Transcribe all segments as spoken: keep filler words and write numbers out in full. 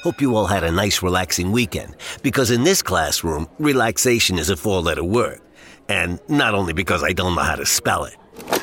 Hope you all had a nice, relaxing weekend, because in this classroom, relaxation is a four-letter word. And not only because I don't know how to spell it.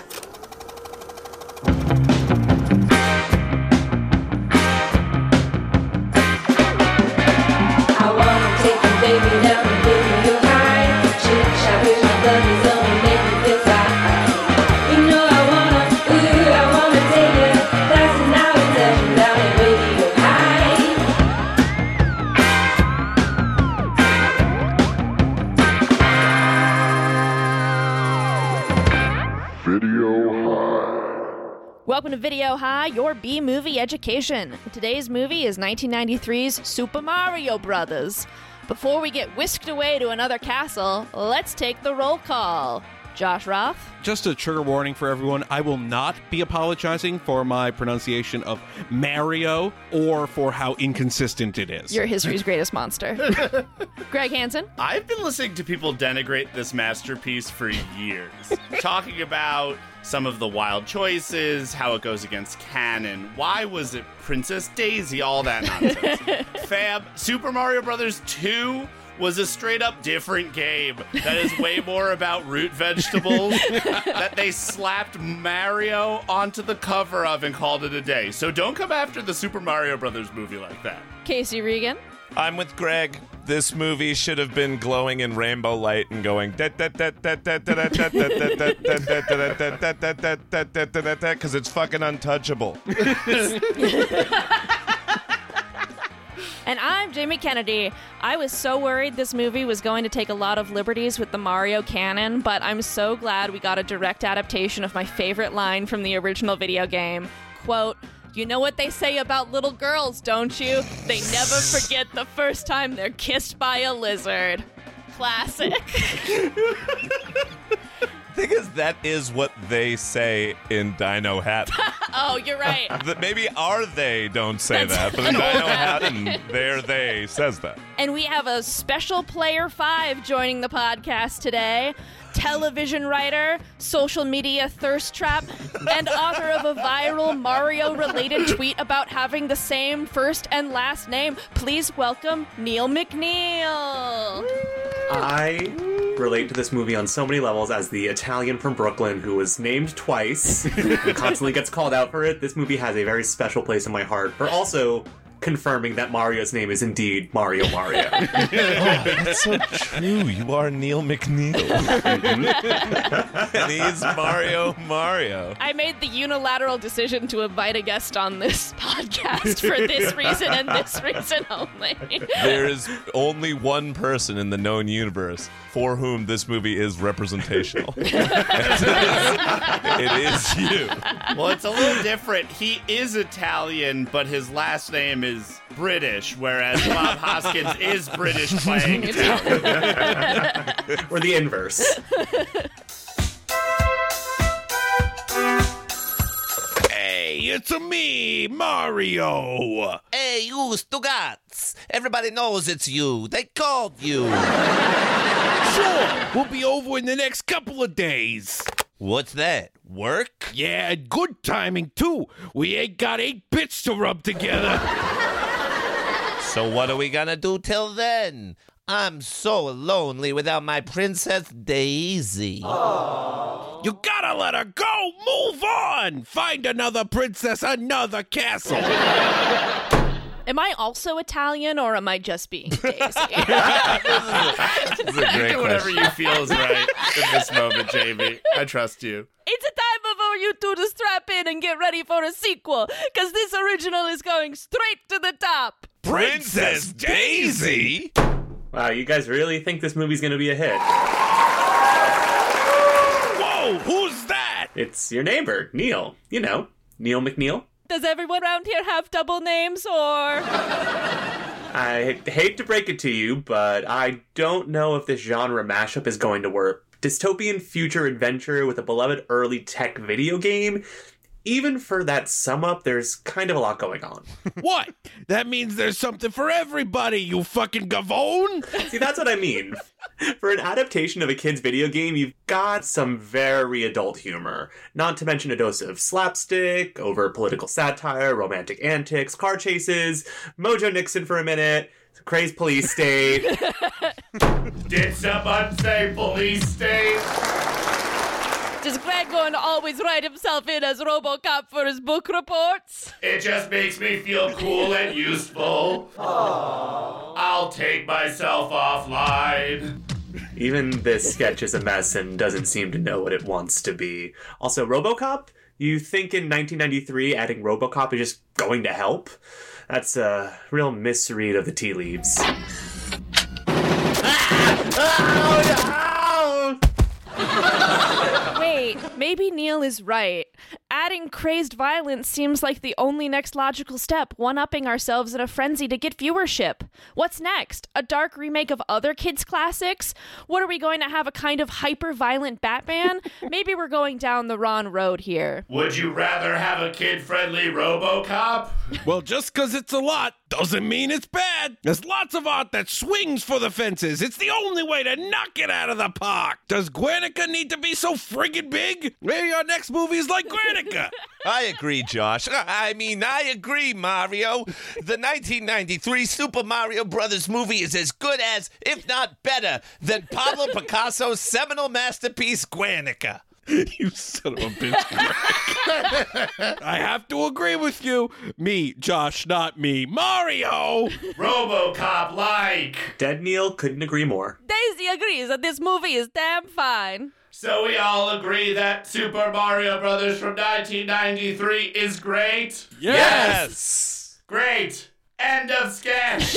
Welcome to Video High, your B-movie education. Today's movie is nineteen ninety-three's Super Mario Brothers. Before we get whisked away to another castle, let's take the roll call. Josh Roth? Just a trigger warning for everyone, I will not be apologizing for my pronunciation of Mario or for how inconsistent it is. You're history's greatest monster. Greg Hansen? I've been listening to people denigrate this masterpiece for years, talking about some of the wild choices, how it goes against canon, why was it Princess Daisy, all that nonsense. Fab, Super Mario Brothers two was a straight-up different game that is way more about root vegetables that they slapped Mario onto the cover of and called it a day. So don't come after the Super Mario Brothers movie like that. Casey Regan? I'm with Greg. This movie should have been glowing in rainbow light and going because it's fucking untouchable. And I'm Jamie Kennedy. I was so worried this movie was going to take a lot of liberties with the Mario canon, but I'm so glad we got a direct adaptation of my favorite line from the original video game. Quote, "You know what they say about little girls, don't you? They never forget the first time they're kissed by a lizard." Classic. Thing is, that is what they say in Dino Hatton. Oh, you're right. That maybe our they don't say That's that, but in Dino Hatton, their they says that. And we have a special player five joining the podcast today. Television writer, social media thirst trap, and author of a viral Mario-related tweet about having the same first and last name. Please welcome Neil McNeil. I relate to this movie on so many levels as the Italian from Brooklyn who was named twice and constantly gets called out for it. This movie has a very special place in my heart for also confirming that Mario's name is indeed Mario Mario. Oh, that's so true. You are Neil McNeil. And he's Mario Mario. I made the unilateral decision to invite a guest on this podcast for this reason and this reason only. There is only one person in the known universe for whom this movie is representational. It is you. Well, it's a little different. He is Italian, but his last name is British, whereas Bob Hoskins is British playing Italian. Or the inverse. Hey, it's a me, Mario. Hey, you Stugats. Everybody knows it's you. They called you. Sure, we'll be over in the next couple of days. What's that? Work? Yeah, good timing, too. We ain't got eight bits to rub together. So what are we gonna do till then? I'm so lonely without my Princess Daisy. Aww. You gotta let her go. Move on. Find another princess, another castle. Am I also Italian, or am I just being Daisy? This is a great Do whatever question. you feel is right in this moment, Jamie. I trust you. It's a time for you two to strap in and get ready for a sequel, because this original is going straight to the top. Princess Daisy? Wow, you guys really think this movie's gonna be a hit? Whoa, who's that? It's your neighbor, Neil. You know, Neil McNeil. Does everyone around here have double names, or...? I hate to break it to you, but I don't know if this genre mashup is going to work. Dystopian future adventure with a beloved early tech video game even for that sum up, there's kind of a lot going on. What? That means there's something for everybody, you fucking gavone! See, that's what I mean. For an adaptation of a kid's video game, you've got some very adult humor. Not to mention a dose of slapstick, over political satire, romantic antics, car chases, Mojo Nixon for a minute, crazed police state. Did someone say police state? Is Greg going to always write himself in as RoboCop for his book reports? It just makes me feel cool and useful. Aww. I'll take myself offline. Even this sketch is a mess and doesn't seem to know what it wants to be. Also, RoboCop? You think in nineteen ninety-three adding RoboCop is just going to help? That's a real misread of the tea leaves. Wait, maybe Neil is right. Adding crazed violence seems like the only next logical step, one-upping ourselves in a frenzy to get viewership. What's next? A dark remake of other kids' classics? What, are we going to have a kind of hyper-violent Batman? Maybe we're going down the wrong road here. Would you rather have a kid-friendly RoboCop? Well, just because it's a lot doesn't mean it's bad. There's lots of art that swings for the fences. It's the only way to knock it out of the park. Does Guernica need to be so friggin' big? Maybe our next movie is like Guernica. I agree, Josh. I mean, I agree, Mario. The nineteen ninety-three Super Mario Brothers movie is as good as, if not better, than Pablo Picasso's seminal masterpiece, Guernica. You son of a bitch, Greg. I have to agree with you. Me, Josh, not me. Mario! RoboCop like. Dead Neil couldn't agree more. Daisy agrees that this movie is damn fine. So we all agree that Super Mario Brothers from nineteen ninety-three is great? Yes! Great. End of sketch.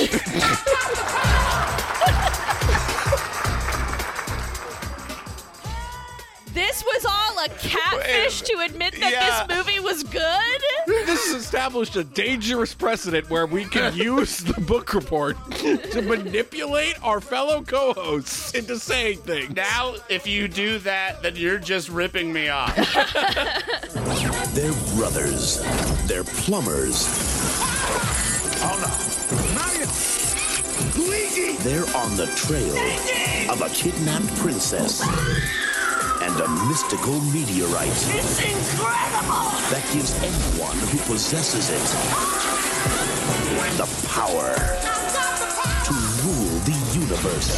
This was all a catfish to admit that Yeah. this movie was good? This has established a dangerous precedent where we can use the book report to manipulate our fellow co-hosts into saying things. Now, if you do that, then you're just ripping me off. They're brothers. They're plumbers. Oh no. Mario! Luigi! They're on the trail of a kidnapped princess and a mystical meteorite. It's incredible! That gives anyone who possesses it the power to rule the universe.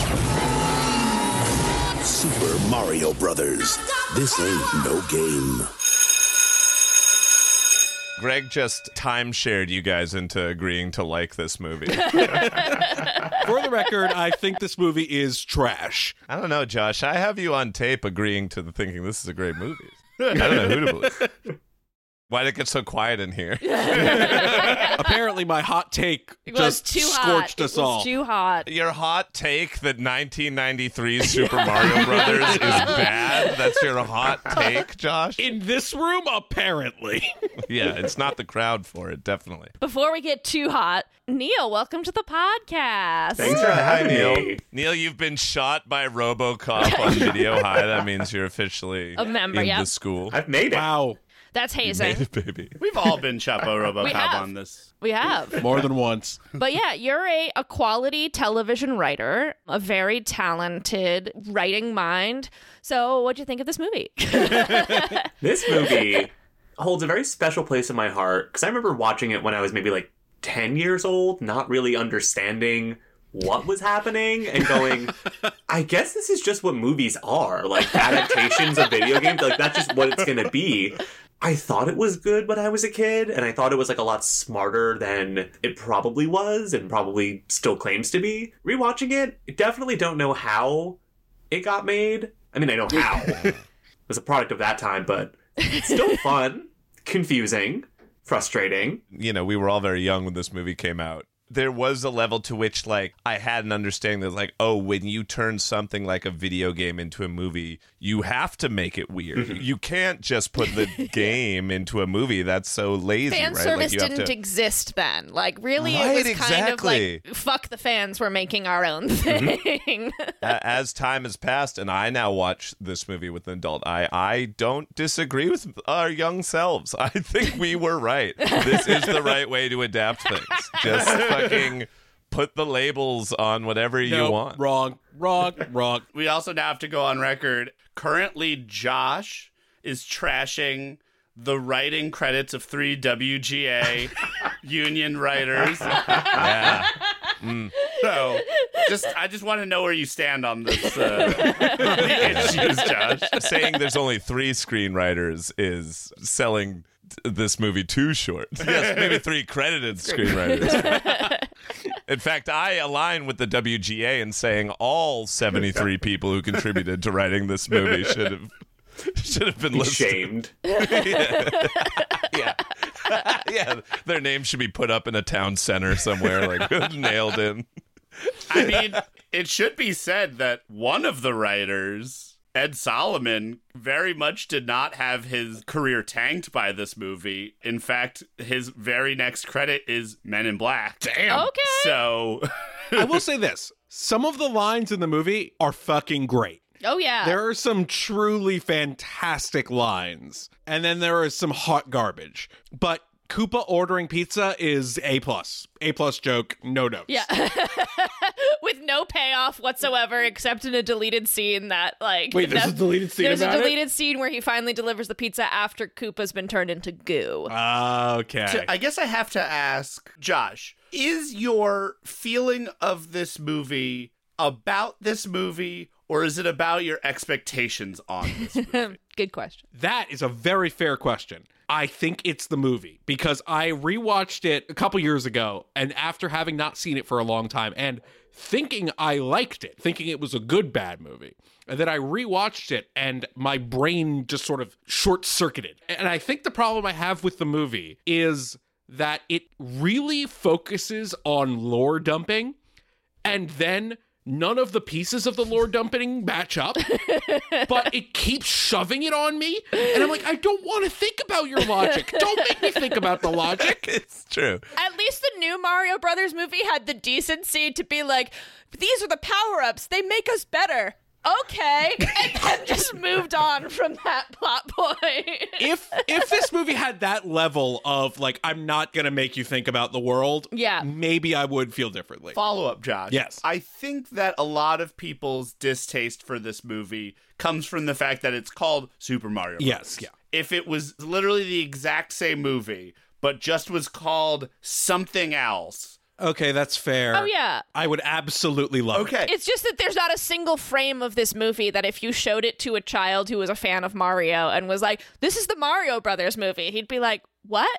Super Mario Brothers. This ain't no game. Greg just time-shared you guys into agreeing to like this movie. For the record, I think this movie is trash. I don't know, Josh. I have you on tape agreeing to the thinking this is a great movie. I don't know who to believe. Why did it get so quiet in here? Apparently, my hot take It was just too hot. scorched It us was all. too hot. Your hot take that nineteen ninety-three Super Mario Brothers is bad? That's your hot take, Josh? In this room, apparently. Yeah, it's not the crowd for it, definitely. Before we get too hot, Neil, welcome to the podcast. Thanks for Hi, having Neil. me. Neil, you've been shot by RoboCop on Video High. That means you're officially A member, in yeah. the school. I've made it. Wow. That's You hazing. made it, baby. We've all been Chapo We RoboCop have. on this. We have. More than once. But yeah, you're a, a quality television writer, a very talented writing mind. So what'd you think of this movie? This movie holds a very special place in my heart because I remember watching it when I was maybe like ten years old, not really understanding what was happening and going, I guess this is just what movies are, like adaptations of video games. Like that's just what it's going to be. I thought it was good when I was a kid, and I thought it was like a lot smarter than it probably was and probably still claims to be. Rewatching it, I definitely don't know how it got made. I mean, I know how. It was a product of that time, but it's still fun, confusing, frustrating. You know, we were all very young when this movie came out. there was a level to which, like, I had an understanding that, like, oh, when you turn something like a video game into a movie, you have to make it weird. You can't just put the game into a movie. That's so lazy, Fan right? service Like, you have didn't to- exist then. Like, really, Right, it was kind exactly. of like, fuck the fans, we're making our own thing. A- As time has passed, and I now watch this movie with an adult eye, I don't disagree with our young selves. I think we were right. This is the right way to adapt things. Just fucking put the labels on whatever you Nope, want. Wrong, wrong, wrong. We also now have to go on record. Currently, Josh is trashing the writing credits of three W G A union writers. Yeah. So, just I just want to know where you stand on this uh, issues, Josh. Saying there's only three screenwriters is selling t- this movie too short. Yes, maybe three credited screenwriters. In fact, I align with the W G A in saying all seventy-three people who contributed to writing this movie should have should have been Be listed. shamed. Yeah. Yeah, their name should be put up in a town center somewhere, like nailed in. I mean, it should be said that one of the writers, Ed Solomon, very much did not have his career tanked by this movie. In fact, his very next credit is Men in Black. Damn. Okay. So, I will say this. Some of the lines in the movie are fucking great. Oh, yeah. There are some truly fantastic lines, and then there is some hot garbage. But Koopa ordering pizza is A plus. A plus joke, no notes. Yeah. With no payoff whatsoever except in a deleted scene that, like... Wait, there's that- a deleted scene There's about a it? deleted scene where he finally delivers the pizza after Koopa's been turned into goo. Okay. so I guess I have to ask, Josh, is your feeling of this movie about this movie, or is it about your expectations on this movie? Good question. That is a very fair question. I think it's the movie because I rewatched it a couple years ago, and after having not seen it for a long time and thinking I liked it, thinking it was a good bad movie, and then I rewatched it and my brain just sort of short-circuited. And I think the problem I have with the movie is that it really focuses on lore dumping, and then none of the pieces of the lore dumping match up, but it keeps shoving it on me. And I'm like, I don't want to think about your logic. Don't make me think about the logic. It's true. At least the new Mario Brothers movie had the decency to be like, these are the power-ups. They make us better. Okay. And then just moved on from that plot point. If if this movie had that level of, like, I'm not going to make you think about the world, Yeah. maybe I would feel differently. Follow up, Josh. Yes. I think that a lot of people's distaste for this movie comes from the fact that it's called Super Mario Bros. Yes, yeah. If it was literally the exact same movie, but just was called something else. Okay, that's fair. Oh, yeah. I would absolutely love it. Okay. It's just that there's not a single frame of this movie that if you showed it to a child who was a fan of Mario and was like, this is the Mario Brothers movie, he'd be like, what?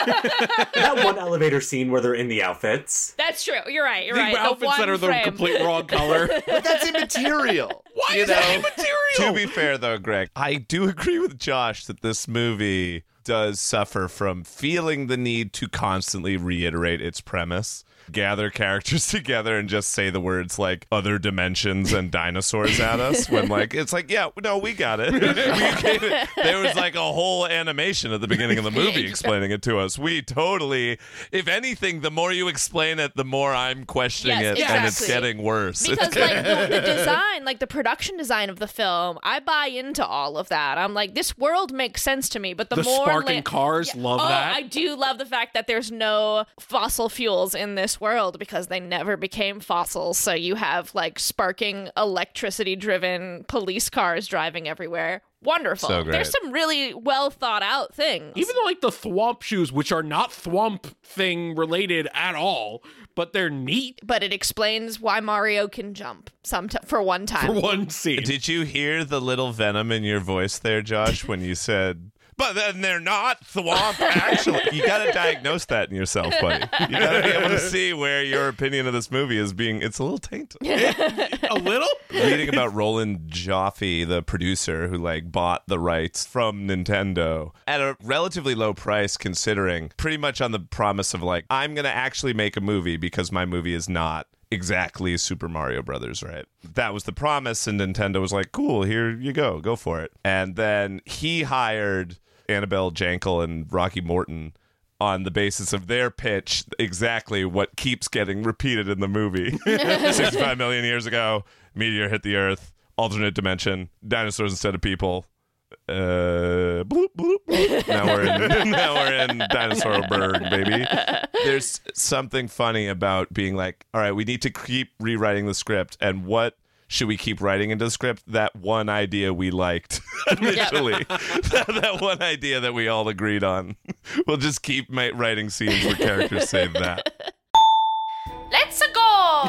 That one elevator scene where they're in the outfits. That's true. You're right. You're The right. outfits the one that are the frame. complete wrong color. But that's immaterial. Why you is that know? immaterial? To be fair, though, Greg, I do agree with Josh that this movie does suffer from feeling the need to constantly reiterate its premise. Gather characters together and just say the words like other dimensions and dinosaurs at us when, like, it's like, yeah, no, we got it. We get it. There was like a whole animation at the beginning of the movie explaining it to us. We totally, if anything, the more you explain it, the more I'm questioning Yes, it, and it's exactly. getting worse. Because like the, the design, like the production design of the film, I buy into all of that. I'm like, this world makes sense to me. But the, The more sparking la- cars, love oh, that. I do love the fact that there's no fossil fuels in this world because they never became fossils. So you have like sparking electricity-driven police cars driving everywhere. Wonderful. So great. There's some really well thought out things. Even like the Thwomp shoes, which are not Thwomp thing related at all, but they're neat but it explains why Mario can jump some t- for one time. for one scene. Did you hear the little venom in your voice there, Josh, when you said, But then they're not thwomp, actually. You got to diagnose that in yourself, buddy. You got to be able to see where your opinion of this movie is being, it's a little tainted. A little? Reading about Roland Joffe, the producer who like bought the rights from Nintendo at a relatively low price, considering, pretty much on the promise of like, I'm going to actually make a movie because my movie is not exactly Super Mario Brothers, right? That was the promise, and Nintendo was like, cool, here you go, go for it. And then he hired Annabelle Jankel and Rocky Morton on the basis of their pitch, exactly what keeps getting repeated in the movie. sixty-five million years ago, meteor hit the Earth, alternate dimension, dinosaurs instead of people. Uh, bloop, bloop. Now we're in, now we're in Dinosaurburg, baby. There's something funny about being like, all right, we need to keep rewriting the script, and what should we keep writing into the script? That one idea we liked initially. that, that one idea that we all agreed on. We'll just keep ma- writing scenes where characters say that. Let's go!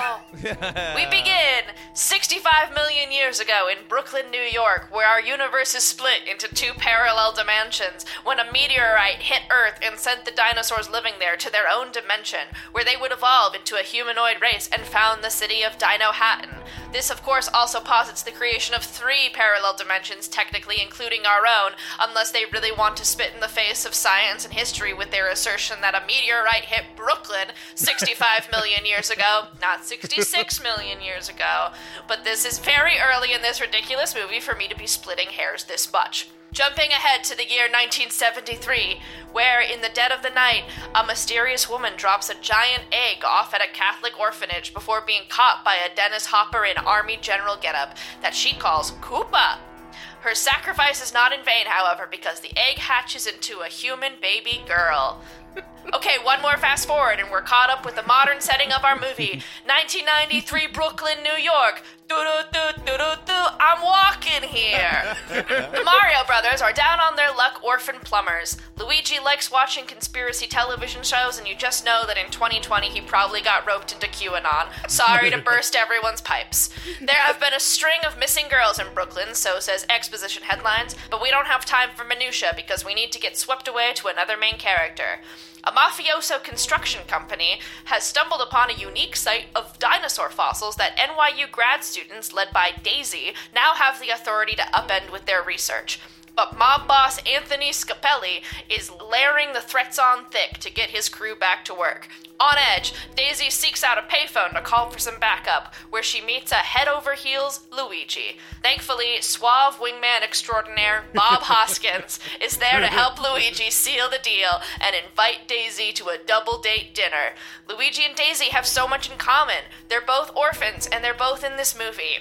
We begin sixty-five million years ago in Brooklyn, New York, where our universe is split into two parallel dimensions when a meteorite hit Earth and sent the dinosaurs living there to their own dimension, where they would evolve into a humanoid race and found the city of Dino Hatton. This, of course, also posits the creation of three parallel dimensions, technically including our own, unless they really want to spit in the face of science and history with their assertion that a meteorite hit Brooklyn sixty-five million years ago, not sixty-six million years ago. But this is very early in this ridiculous movie for me to be splitting hairs this much. Jumping ahead to the year nineteen seventy-three, where, in the dead of the night, a mysterious woman drops a giant egg off at a Catholic orphanage before being caught by a Dennis Hopper in Army General getup that she calls Koopa. Her sacrifice is not in vain, however, because the egg hatches into a human baby girl. Okay, one more fast forward, and we're caught up with the modern setting of our movie. nineteen ninety-three, Brooklyn, New York. Do-do-do-do-do-do, I'm walking here. The Mario Brothers are down on their luck orphan plumbers. Luigi likes watching conspiracy television shows, and you just know that in twenty twenty he probably got roped into QAnon. Sorry to burst everyone's pipes. There have been a string of missing girls in Brooklyn, so says exposition headlines, but we don't have time for minutia because we need to get swept away to another main character. A mafioso construction company has stumbled upon a unique site of dinosaur fossils that N Y U grad students, led by Daisy, now have the authority to upend with their research. But mob boss Anthony Scapelli is layering the threats on thick to get his crew back to work. On edge, Daisy seeks out a payphone to call for some backup, where she meets a head-over-heels Luigi. Thankfully, suave wingman extraordinaire Bob Hoskins is there to help Luigi seal the deal and invite Daisy to a double-date dinner. Luigi and Daisy have so much in common. They're both orphans, and they're both in this movie.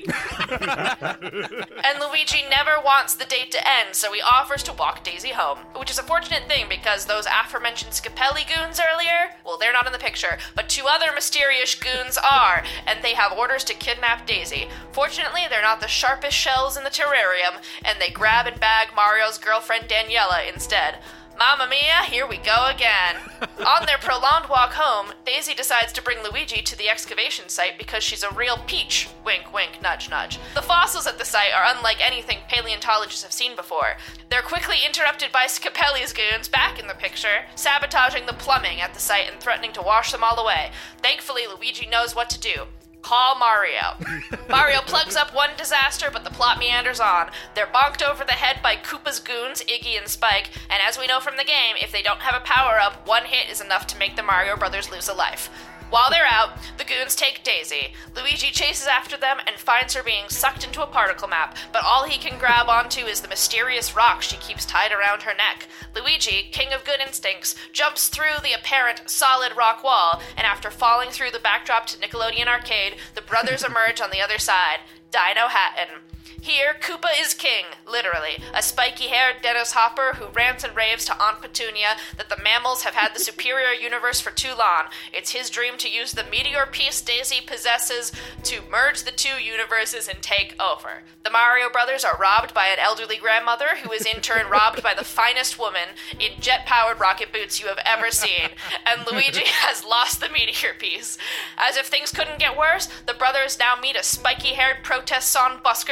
And Luigi never wants the date to end, so he offers to walk Daisy home, which is a fortunate thing because those aforementioned Scapelli goons earlier, well, they're not in the picture, but two other mysterious goons are, and they have orders to kidnap Daisy. Fortunately, they're not the sharpest shells in the terrarium, and they grab and bag Mario's girlfriend Daniela instead. Mamma mia, here we go again. On their prolonged walk home, Daisy decides to bring Luigi to the excavation site because she's a real peach. Wink, wink, nudge, nudge. The fossils at the site are unlike anything paleontologists have seen before. They're quickly interrupted by Scapelli's goons, back in the picture, sabotaging the plumbing at the site and threatening to wash them all away. Thankfully, Luigi knows what to do. Call Mario. Mario plugs up one disaster, but the plot meanders on. They're bonked over the head by Koopa's goons, Iggy and Spike, and as we know from the game, if they don't have a power-up, one hit is enough to make the Mario Brothers lose a life. While they're out, the goons take Daisy. Luigi chases after them and finds her being sucked into a particle map, but all he can grab onto is the mysterious rock she keeps tied around her neck. Luigi, king of good instincts, jumps through the apparent solid rock wall, and after falling through the backdrop to Nickelodeon Arcade, the brothers emerge on the other side. Dino Hatton. Here, Koopa is king, literally, a spiky-haired Dennis Hopper who rants and raves to Aunt Petunia that the mammals have had the superior universe for too long. It's his dream to use the meteor piece Daisy possesses to merge the two universes and take over. The Mario Brothers are robbed by an elderly grandmother who is in turn robbed by the finest woman in jet-powered rocket boots you have ever seen, and Luigi has lost the meteor piece. As if things couldn't get worse, the brothers now meet a spiky-haired protest song busker called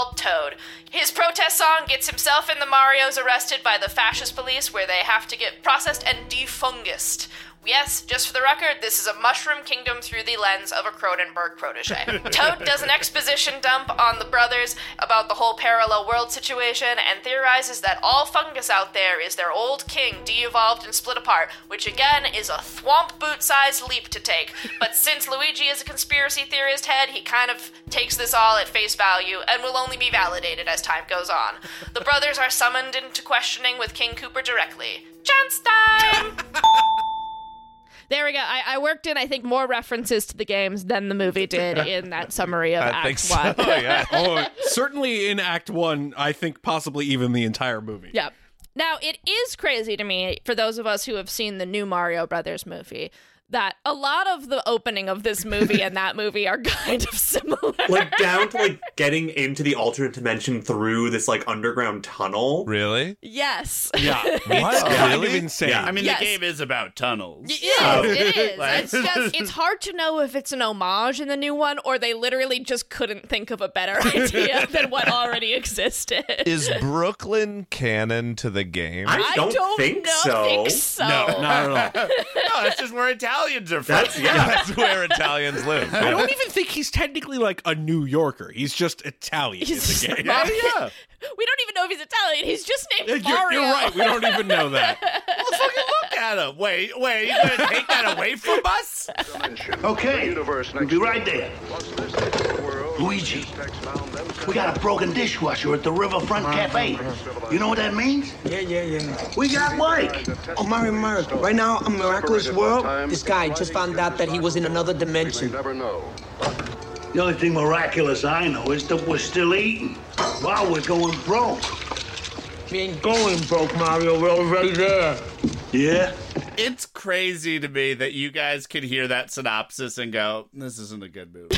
called Toad. His protest song gets himself and the Marios arrested by the fascist police, where they have to get processed and defungused. Yes, just for the record, this is a Mushroom Kingdom through the lens of a Cronenberg protege. Toad does an exposition dump on the brothers about the whole parallel world situation and theorizes that all fungus out there is their old king de-evolved and split apart, which again is a thwomp boot-sized leap to take. But since Luigi is a conspiracy theorist head, he kind of takes this all at face value and will only be validated as time goes on. The brothers are summoned into questioning with King Koopa directly. Chance time! There we go. I, I worked in, I think, more references to the games than the movie did in that summary of I Act think so. One. Yeah. Oh, certainly in Act One, I think possibly even the entire movie. Yeah. Now, it is crazy to me, for those of us who have seen the new Mario Brothers movie, that a lot of the opening of this movie and that movie are kind of similar. Like, down to, like, getting into the alternate dimension through this, like, underground tunnel. Really? Yes. Yeah. What? Kind of Really? insane. Yeah. I mean, Yes. the game is about tunnels. It is. It is. Like- It's just, it's hard to know if it's an homage in the new one or they literally just couldn't think of a better idea than what already existed. Is Brooklyn canon to the game? I don't, think, know, so. think so. No, not at all. No, that's just where Italians are from. That's, yeah. That's where Italians live. I don't even think he's technically like a New Yorker. He's just Italian He's in the game. Mario. yeah. We don't even know if he's Italian. He's just Yeah, named You're, Mario. you're right. We don't even know that. Well, fucking look at him. Wait, wait, are you going to take that away from us? Okay, we'll be right there. Luigi, we got a broken dishwasher at the Riverfront Cafe. You know what that means? Yeah, yeah, yeah. We got Mike. Oh, Mario, Mario. Right now, on Miraculous World, this guy just found out that he was in another dimension. The only thing miraculous I know is that we're still eating while we're going broke. We ain't going broke, Mario. We're already there. Yeah? It's crazy to me that you guys could hear that synopsis and go, this isn't a good movie.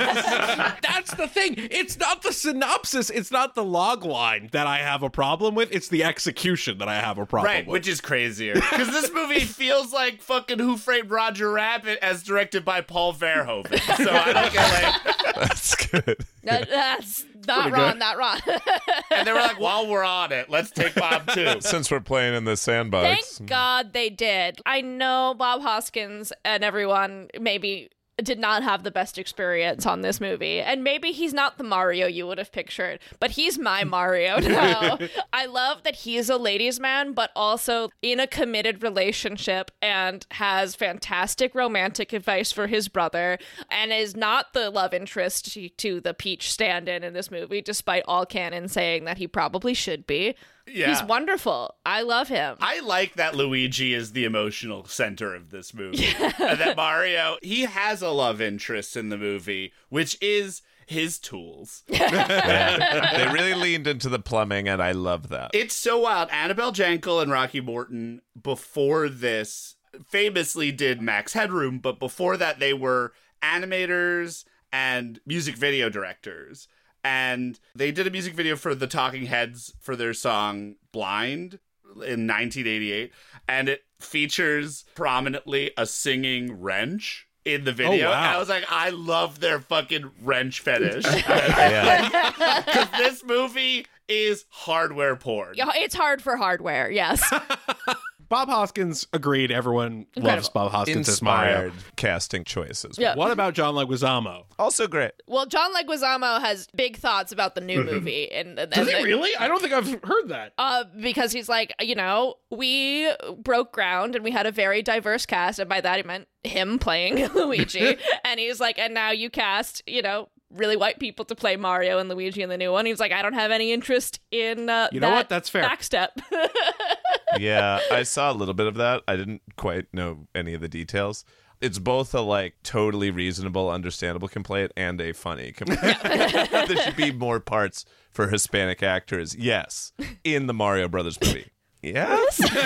That's the thing. It's not the synopsis. It's not the log line that I have a problem with. It's the execution that I have a problem Right, with. which is crazier. Because this movie feels like fucking Who Framed Roger Rabbit as directed by Paul Verhoeven. So I don't get like... That's good. That- that's not wrong, not wrong. And they were like, while we're on it, let's take Bob too. Since we're playing in the sandbox. Thank God they did. I know Bob Hoskins and everyone maybe did not have the best experience on this movie. And maybe he's not the Mario you would have pictured, but he's my Mario now. I love that he's a ladies' man, but also in a committed relationship and has fantastic romantic advice for his brother and is not the love interest to, to the Peach stand-in in this movie, despite all canon saying that he probably should be. Yeah. He's wonderful. I love him. I like that Luigi is the emotional center of this movie. And that Mario, he has a love interest in the movie, which is his tools. Yeah. They really leaned into the plumbing, and I love that. It's so wild. Annabelle Jankel and Rocky Morton, before this, famously did Max Headroom, but before that, they were animators and music video directors. And they did a music video for the Talking Heads for their song Blind in nineteen eighty-eight. And it features prominently a singing wrench in the video. Oh, wow. And I was like, I love their fucking wrench fetish. Yeah. Because this movie is hardware porn. Yeah, it's hard for hardware, yes. Bob Hoskins agreed. Everyone Incredible. loves Bob Hoskins as Mario. Inspired casting choices. Yeah. What about John Leguizamo? Also great. Well, John Leguizamo has big thoughts about the new movie. and, and Does he the- really? I don't think I've heard that. Uh, because he's like, you know, we broke ground and we had a very diverse cast. And by that, he meant him playing Luigi. And he's like, and now you cast, you know, really white people to play Mario and Luigi in the new one. He's like, I don't have any interest in uh, You know that what? That's fair. backstep. Yeah, I saw a little bit of that. I didn't quite know any of the details. It's both a like totally reasonable, understandable complaint and a funny complaint. There should be more parts for Hispanic actors. Yes, in the Mario Brothers movie. Yeah?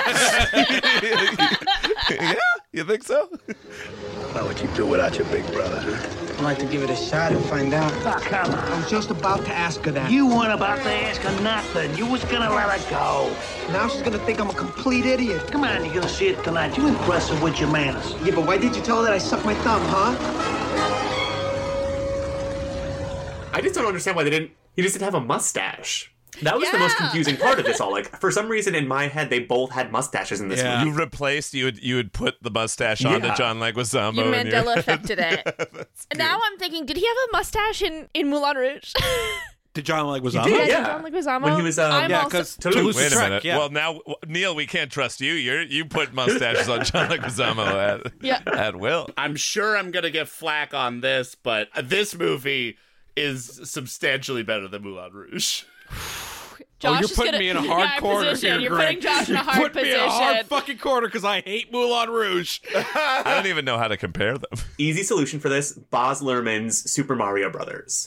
Yeah? You think so? How would you do without your big brother? I'd like to give it a shot and find out. Oh, come on. I was just about to ask her that. You weren't about to ask her nothing. You was gonna let her go. Now she's gonna think I'm a complete idiot. Come on, you're gonna see it tonight. You impress her with your manners. Yeah, but why did you tell her that I sucked my thumb, huh? I just don't understand why they didn't He just didn't have a mustache. That was Yeah. the most confusing part of this all. Like, for some reason in my head, they both had mustaches in this Yeah. movie. You replaced, you would you would put the mustache onto Yeah. John Leguizamo. You and you're- Mandela affected it. And now I'm thinking, did he have a mustache in, in Moulin Rouge? Did John Leguizamo? He did, Yeah, yeah. John Leguizamo. When he was, um, I'm Yeah, also- because Toulouse. Wait a Toulouse-Lautrec, minute. yeah. Well, now, Neil, we can't trust you. You you put mustaches on John Leguizamo at, Yeah. at will. I'm sure I'm going to get flack on this, but this movie is substantially better than Moulin Rouge. Josh oh, you're is putting gonna- me in a yeah, hard corner position. here, You're Greg. putting Josh in a You hard put me in a hard position. fucking corner because I hate Moulin Rouge. I don't even know how to compare them. Easy solution for this, Baz Luhrmann's Super Mario Brothers.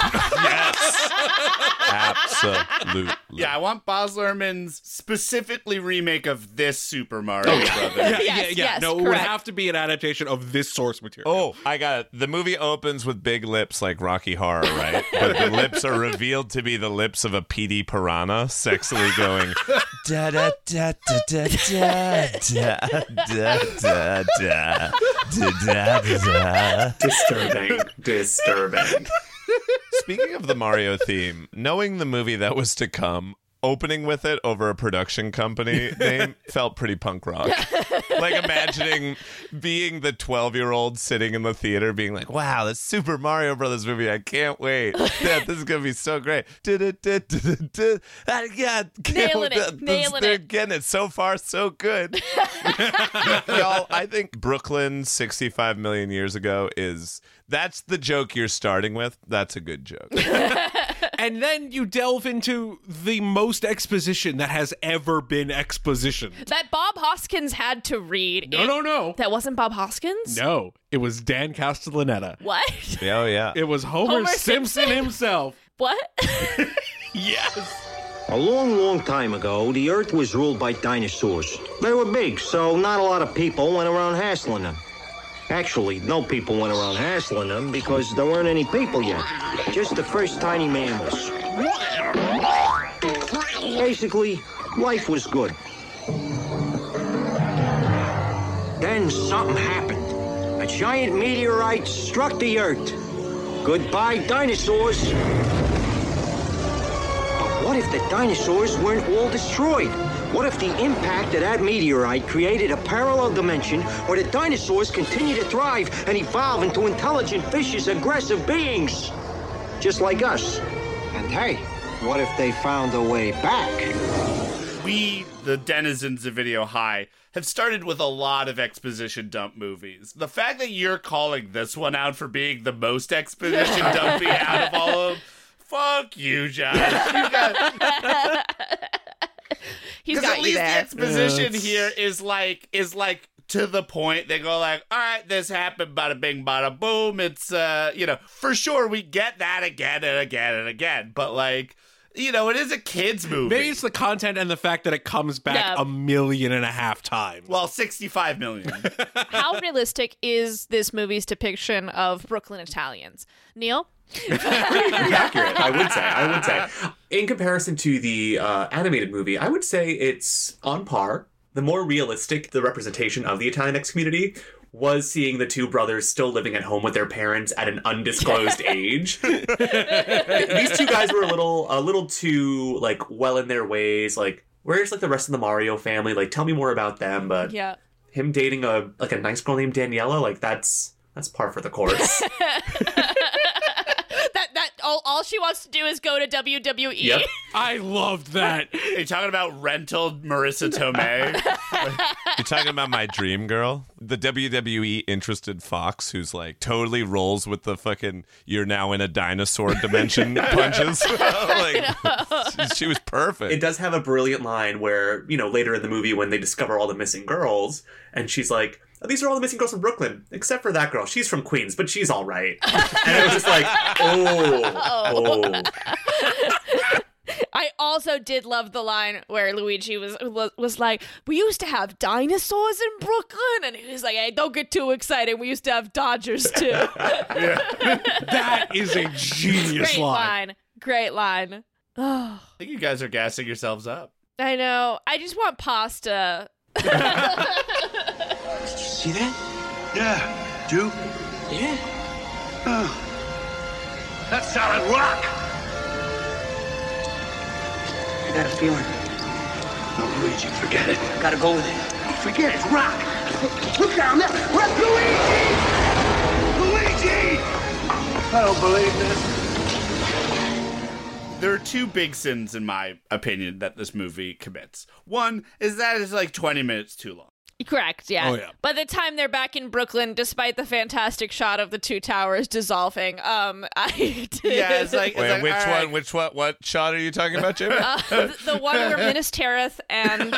Absolutely. Yeah, I want Baz Luhrmann's specifically remake of this Super Mario Brothers. Yeah, yeah, Yes, yeah. yes, no, it would correct. have to be an adaptation of this source material. Oh, I got it. The movie opens with big lips like Rocky Horror, right? But the lips are revealed to be the lips of a P D piranha, sexily going da da da da da da da da da da da da. Disturbing. Disturbing. Speaking of the Mario theme, knowing the movie that was to come, opening with it over a production company name felt pretty punk rock. Like imagining being the twelve-year-old sitting in the theater being like, wow, this Super Mario Brothers movie, I can't wait. Yeah, this is going to be so great. Du-du-du-du-du-du. Ah, yeah, Nailing it, this- nailing they're it. getting it so far, so good. Y'all, I think Brooklyn sixty-five million years ago is, that's the joke you're starting with. That's a good joke. And then you delve into the most exposition that has ever been expositioned. That Bob Hoskins had to read. No, It- no, no. That wasn't Bob Hoskins? No, it was Dan Castellaneta. What? Oh, yeah. It was Homer, Homer Simpson, Simpson? himself. What? Yes. A long, long time ago, the Earth was ruled by dinosaurs. They were big, so not a lot of people went around hassling them. Actually, no people went around hassling them because there weren't any people yet. Just the first tiny mammals. Basically, life was good. Then something happened. A giant meteorite struck the Earth. Goodbye, dinosaurs. But what if the dinosaurs weren't all destroyed? What if the impact of that meteorite created a parallel dimension where the dinosaurs continue to thrive and evolve into intelligent, vicious, aggressive beings? Just like us. And hey, what if they found a way back? We, the denizens of Video High, have started with a lot of exposition dump movies. The fact that you're calling this one out for being the most exposition dumpy out of all of them, fuck you, Josh. You got, He's 'cause got at you least there. the exposition here is like is like to the point. They go like, all right, this happened, bada bing, bada boom. It's uh, you know, for sure we get that again and again and again, but like, you know, it is a kids movie. Maybe it's the content and the fact that it comes back Yeah. a million and a half times. well, sixty-five million. How realistic is this movie's depiction of Brooklyn Italians? Neil? Pretty accurate, I would say. I would say. In comparison to the uh, animated movie, I would say it's on par. The more realistic the representation of the Italian community was seeing the two brothers still living at home with their parents at an undisclosed age. These two guys were a little, a little too like well in their ways. Like, where's like the rest of the Mario family? Like, tell me more about them. But Yeah. him dating a like a nice girl named Daniela, like that's that's par for the course. That that all, all she wants to do is go to W W E. Yep. I loved that. Are you talking about rental Marissa Tomei? You're talking about my dream girl? The W W E interested fox who's like totally rolls with the fucking you're now in a dinosaur dimension punches. Like, she, she was perfect. It does have a brilliant line where, you know, later in the movie when they discover all the missing girls, and she's like, oh, these are all the missing girls from Brooklyn, except for that girl. She's from Queens, but she's all right. And it was just like, oh, oh. I also did love the line where Luigi was was like, "We used to have dinosaurs in Brooklyn," and he was like, "Hey, don't get too excited. We used to have Dodgers too." That is a genius Great line. line. Great line. Oh, I think you guys are gassing yourselves up. I know. I just want pasta. See that? Yeah, Duke. Yeah. Oh. That's solid rock. I got a feeling. No, Luigi, forget it. Gotta go with it. Forget it, rock. Look down there. Look, Luigi! Luigi! I don't believe this. There are two big sins, in my opinion, that this movie commits. One is that it's like twenty minutes too long. Correct, yeah. Oh, yeah. By the time they're back in Brooklyn, despite the fantastic shot of the two towers dissolving, um, I did. Yeah, it's like, it's Wait, like, which all one? right. Which what? What shot are you talking about, Jimmy? Uh, the, the one where Minas Tirith and uh,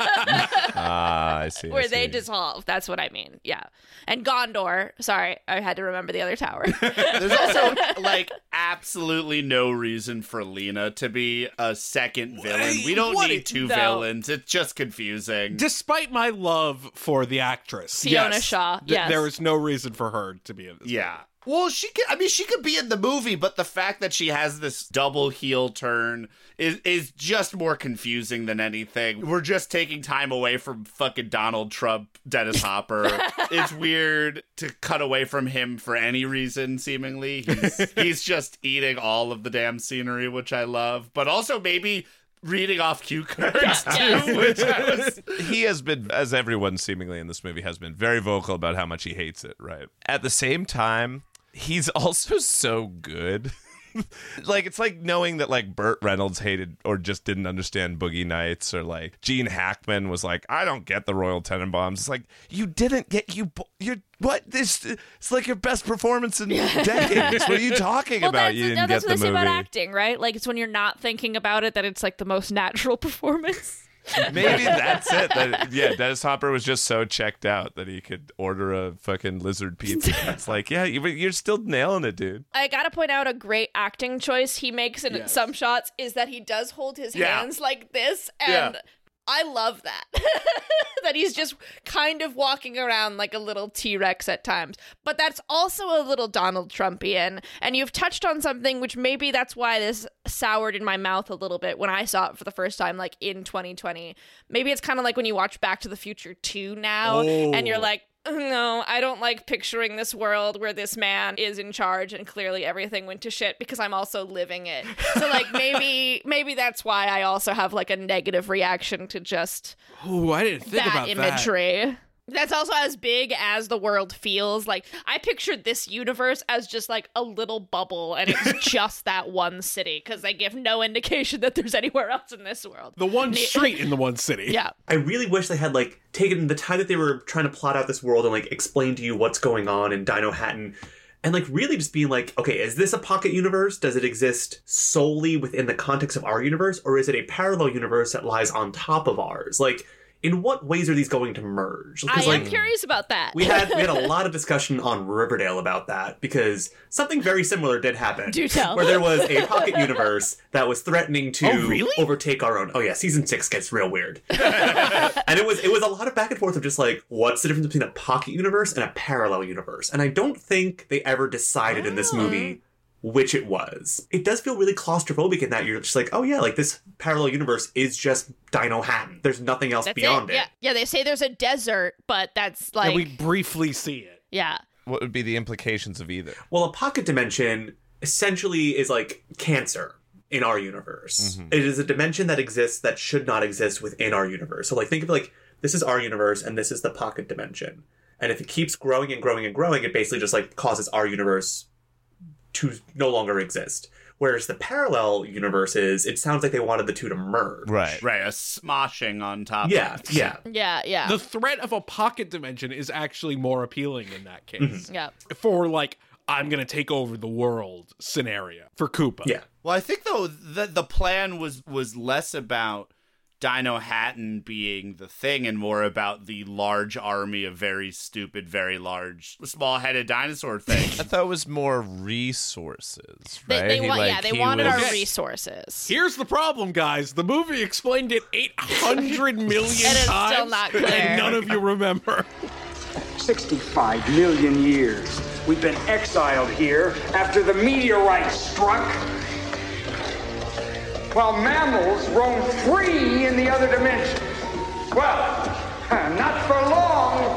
Ah, I see. I where they see. dissolve. That's what I mean. Yeah, and Gondor. Sorry, I had to remember the other tower. There's also, like, absolutely no reason for Lena to be a second villain. We don't What? need two No. villains. It's just confusing. Despite my love for the actress, Fiona yes, Shaw, th- yes. there is no reason for her to be in this. Yeah. Well, she could, I mean, she could be in the movie, but the fact that she has this double heel turn is is just more confusing than anything. We're just taking time away from fucking Donald Trump, Dennis Hopper. It's weird to cut away from him for any reason, seemingly. He's, he's just eating all of the damn scenery, which I love. But also maybe reading off cue cards, too, which I was... He has been, as everyone seemingly in this movie has been, very vocal about how much he hates it, right? At the same time, he's also so good. Like, it's like knowing that, like, Burt Reynolds hated or just didn't understand Boogie Nights, or, like, Gene Hackman was like, I don't get the Royal Tenenbaums. It's like, you didn't get, you, you're, what? This, it's like your best performance in decades. What are you talking well, about? that's, You didn't no, that's get what the they say movie. about acting, right? Like, it's when you're not thinking about it that it's like the most natural performance. Maybe that's it. That, yeah, Dennis Hopper was just so checked out that he could order a fucking lizard pizza. It's like, yeah, you, you're still nailing it, dude. I gotta point out a great acting choice he makes in Yes. some shots is that he does hold his Yeah. hands like this, and Yeah. I love that. That he's just kind of walking around like a little T-Rex at times. But that's also a little Donald Trumpian. And you've touched on something which maybe that's why this soured in my mouth a little bit when I saw it for the first time, like in twenty twenty. Maybe it's kind of like when you watch Back to the Future two now, and you're like, no, I don't like picturing this world where this man is in charge and clearly everything went to shit because I'm also living it. So like maybe maybe that's why I also have like a negative reaction to just Oh, I didn't think that about imagery. That's also as big as the world feels. Like, I pictured this universe as just like a little bubble, and it's just that one city because they give no indication that there's anywhere else in this world. The one Ne- street in the one city. Yeah. I really wish they had, like, taken the time that they were trying to plot out this world and, like, explain to you what's going on in Dino Hatton. And, like, really just being like, okay, is this a pocket universe? Does it exist solely within the context of our universe? Or is it a parallel universe that lies on top of ours? Like, in what ways are these going to merge? I Because, am like, curious about that. we had we had a lot of discussion on Riverdale about that because something very similar did happen. Do tell. Where there was a pocket universe that was threatening to Oh, really? overtake our own. Oh yeah, season six gets real weird. And it was it was a lot of back and forth of just like, what's the difference between a pocket universe and a parallel universe? And I don't think they ever decided in this movie which it was. It does feel really claustrophobic in that you're just like, oh yeah, like this parallel universe is just Dino Hatton. There's nothing else That's beyond it. it. Yeah, yeah. They say there's a desert, but that's like, And we briefly see it. yeah. What would be the implications of either? Well, a pocket dimension essentially is like cancer in our universe. Mm-hmm. It is a dimension that exists that should not exist within our universe. So, like, think of it like this is our universe and this is the pocket dimension. And if it keeps growing and growing and growing, it basically just like causes our universe to no longer exist. Whereas the parallel universes, it sounds like they wanted the two to merge. Right. Right, a smoshing on top Yeah, of yeah. Yeah, yeah. The threat of a pocket dimension is actually more appealing in that case. yeah. For, like, I'm going to take over the world scenario for Koopa. Yeah. Well, I think, though, the, the plan was, was less about Dino Hatton being the thing and more about the large army of very stupid, very large, small-headed dinosaur things. I thought it was more resources, They, right? they He, wa- like, yeah, they he wanted was- our Okay. resources. Here's the problem, guys. The movie explained it eight hundred million It is times. still not clear. And none of you remember. sixty-five million years. We've been exiled here after the meteorite struck, while mammals roam free in the other dimension. Well, not for long.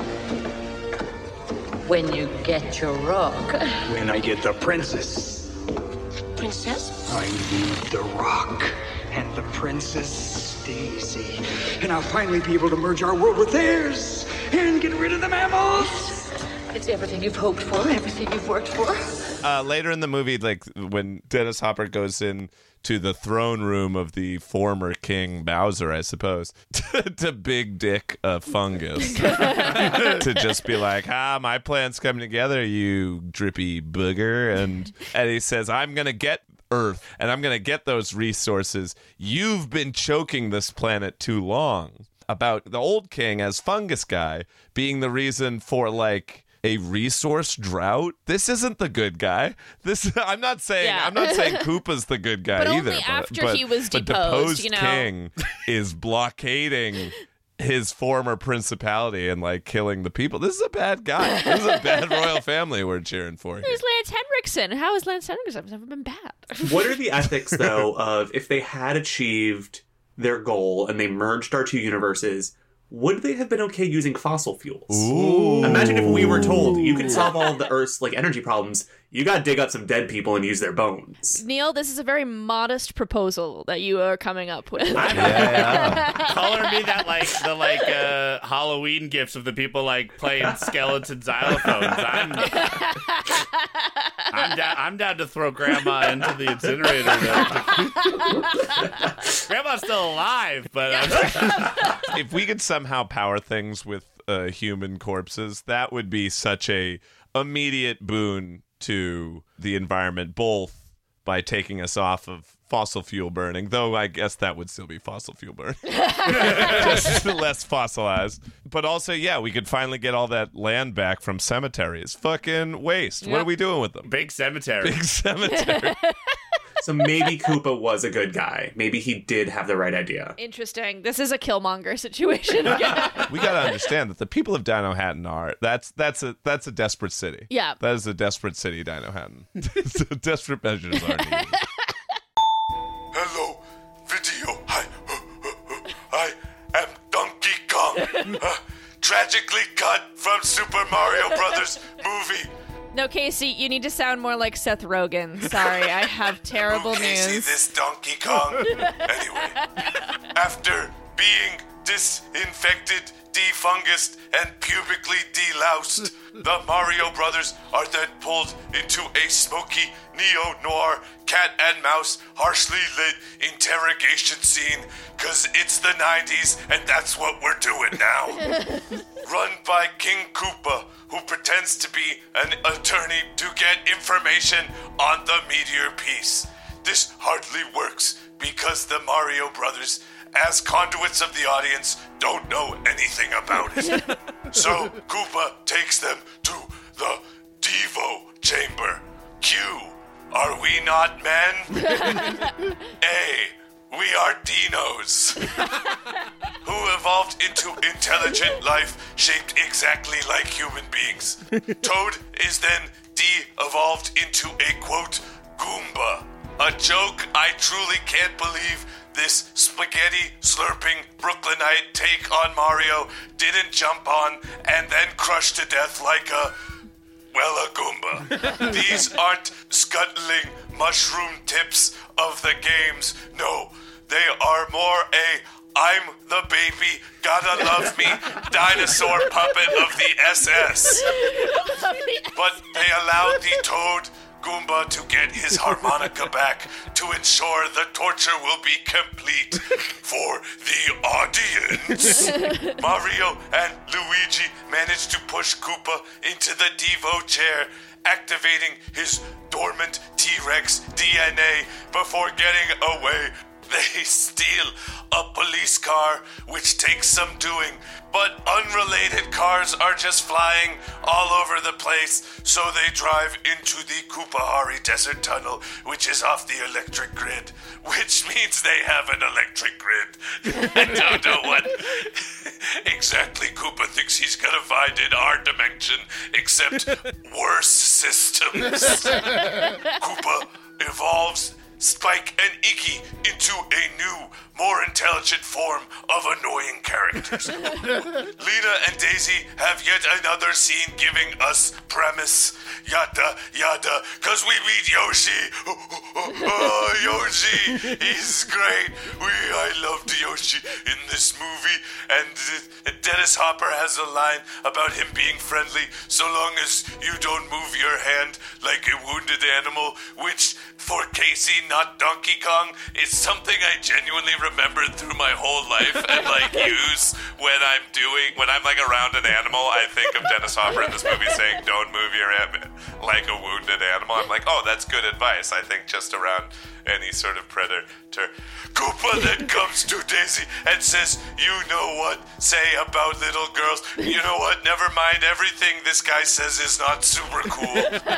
When you get your rock. When I get the princess. Princess? I need the rock. and the Princess Daisy. And I'll finally be able to merge our world with theirs and get rid of the mammals. It's everything you've hoped for, everything you've worked for. Uh, later in the movie, like when Dennis Hopper goes in to the throne room of the former King Bowser, I suppose, to, to big dick uh, Fungus, to just be like, ah, my plan's coming together, you drippy booger. And, and he says, I'm going to get Earth, and I'm going to get those resources. You've been choking this planet too long. About the old king as Fungus Guy being the reason for, like, a resource drought. This isn't the good guy. This I'm not saying Yeah. I'm not saying Koopa's the good guy But either. only but, after but, he was but deposed, deposed you know. king is blockading his former principality and like killing the people. This is a bad guy. This is a bad royal family we're cheering for here. There's Lance Henriksen. How is Lance Henriksen? I've never been bad. What are the ethics, though, of if they had achieved their goal and they merged our two universes, would they have been okay using fossil fuels? Ooh. Imagine if we were told you can solve all of the Earth's like energy problems. You got to dig up some dead people and use their bones. Neil, this is a very modest proposal that you are coming up with. Color me that like the like uh, Halloween gifts of the people like playing skeleton xylophones. I'm I'm down. I'm down to throw Grandma into the incinerator. Grandma's still alive, but I'm... if we could somehow power things with uh, human corpses, that would be such a immediate boon to the environment, both by taking us off of fossil fuel burning, though I guess that would still be fossil fuel burning. Just less fossilized. But also, yeah, we could finally get all that land back from cemeteries. Fucking waste. What Yep. are we doing with them? Big cemetery. Big cemetery. So maybe Koopa was a good guy. Maybe he did have the right idea. Interesting. This is a Killmonger situation. We got to understand that the people of Dino Hatton are that's that's a that's a desperate city. Yeah. That is a desperate city, Dino Hatton. So desperate measures are needed. Hello, video. Hi, I am Donkey Kong. Uh, tragically cut from Super Mario Brothers movie. No, Casey, you need to sound more like Seth Rogen. Sorry, I have terrible okay, see news. this Donkey Kong. Anyway, after being disinfected, defungused, and pubically deloused, the Mario Brothers are then pulled into a smoky neo-noir cat and mouse harshly lit interrogation scene, cause it's the nineties and that's what we're doing now. Run by King Koopa, who pretends to be an attorney to get information on the meteor piece. This hardly works because the Mario Brothers, as conduits of the audience, don't know anything about it. So Koopa takes them to the Devo Chamber. Q, are we not men? A, we are dinos, who evolved into intelligent life shaped exactly like human beings. Toad is then de-evolved into a, quote, Goomba. A joke I truly can't believe this spaghetti slurping Brooklynite take on Mario didn't jump on and then crush to death like a, well, a Goomba. These aren't scuttling mushroom tips of the games. No, they are more a I'm the baby, gotta love me dinosaur puppet of the S S. But they allowed the Toad Goomba to get his harmonica back to ensure the torture will be complete for the audience. Mario and Luigi manage to push Koopa into the Devo chair, activating his dormant T-Rex D N A before getting away. They steal a police car, which takes some doing, but unrelated cars are just flying all over the place, so they drive into the Koopahari Desert Tunnel, which is off the electric grid, which means they have an electric grid. I don't know what exactly Koopa thinks he's gonna find in our dimension, except worse systems. Koopa evolves Spike and Iggy into a new, more intelligent form of annoying characters. Lena and Daisy have yet another scene giving us premise. Yada, yada, cause we meet Yoshi. Oh, Yoshi, he's great. We, I loved Yoshi in this movie. And uh, Dennis Hopper has a line about him being friendly so long as you don't move your hand like a wounded animal, which for Casey, not Donkey Kong, is something I genuinely remembered through my whole life and like use when I'm doing, when I'm like around an animal. I think of Dennis Hopper in this movie saying, don't move your hand like a wounded animal. I'm like, oh, that's good advice. I think just around any sort of predator. Koopa then comes to Daisy and says, you know what, say about little girls. You know what, never mind, everything this guy says is not super cool.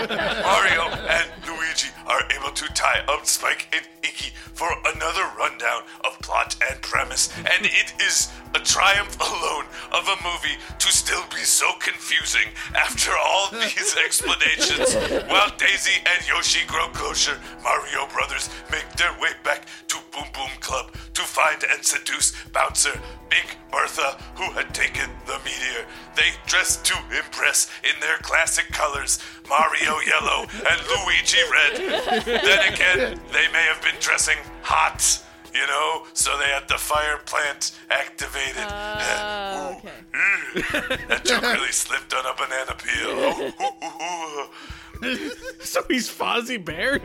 Mario and Luigi are able to tie up Spike and Iggy for another rundown of plot and premise, and it is a triumph alone of a movie to still be so confusing after all these explanations. While Daisy and Yoshi grow closer, Mario Brothers make their way back to Boom Boom Club to find and seduce Bouncer Big Bertha, who had taken the meteor. They dress to impress in their classic colors, Mario yellow and Luigi red. Then again, they may have been dressing hot, you know, so they had the fire plant activated. Uh, okay. That joke really slipped on a banana peel. Oh, ooh, ooh, ooh. So he's Fozzie Bear?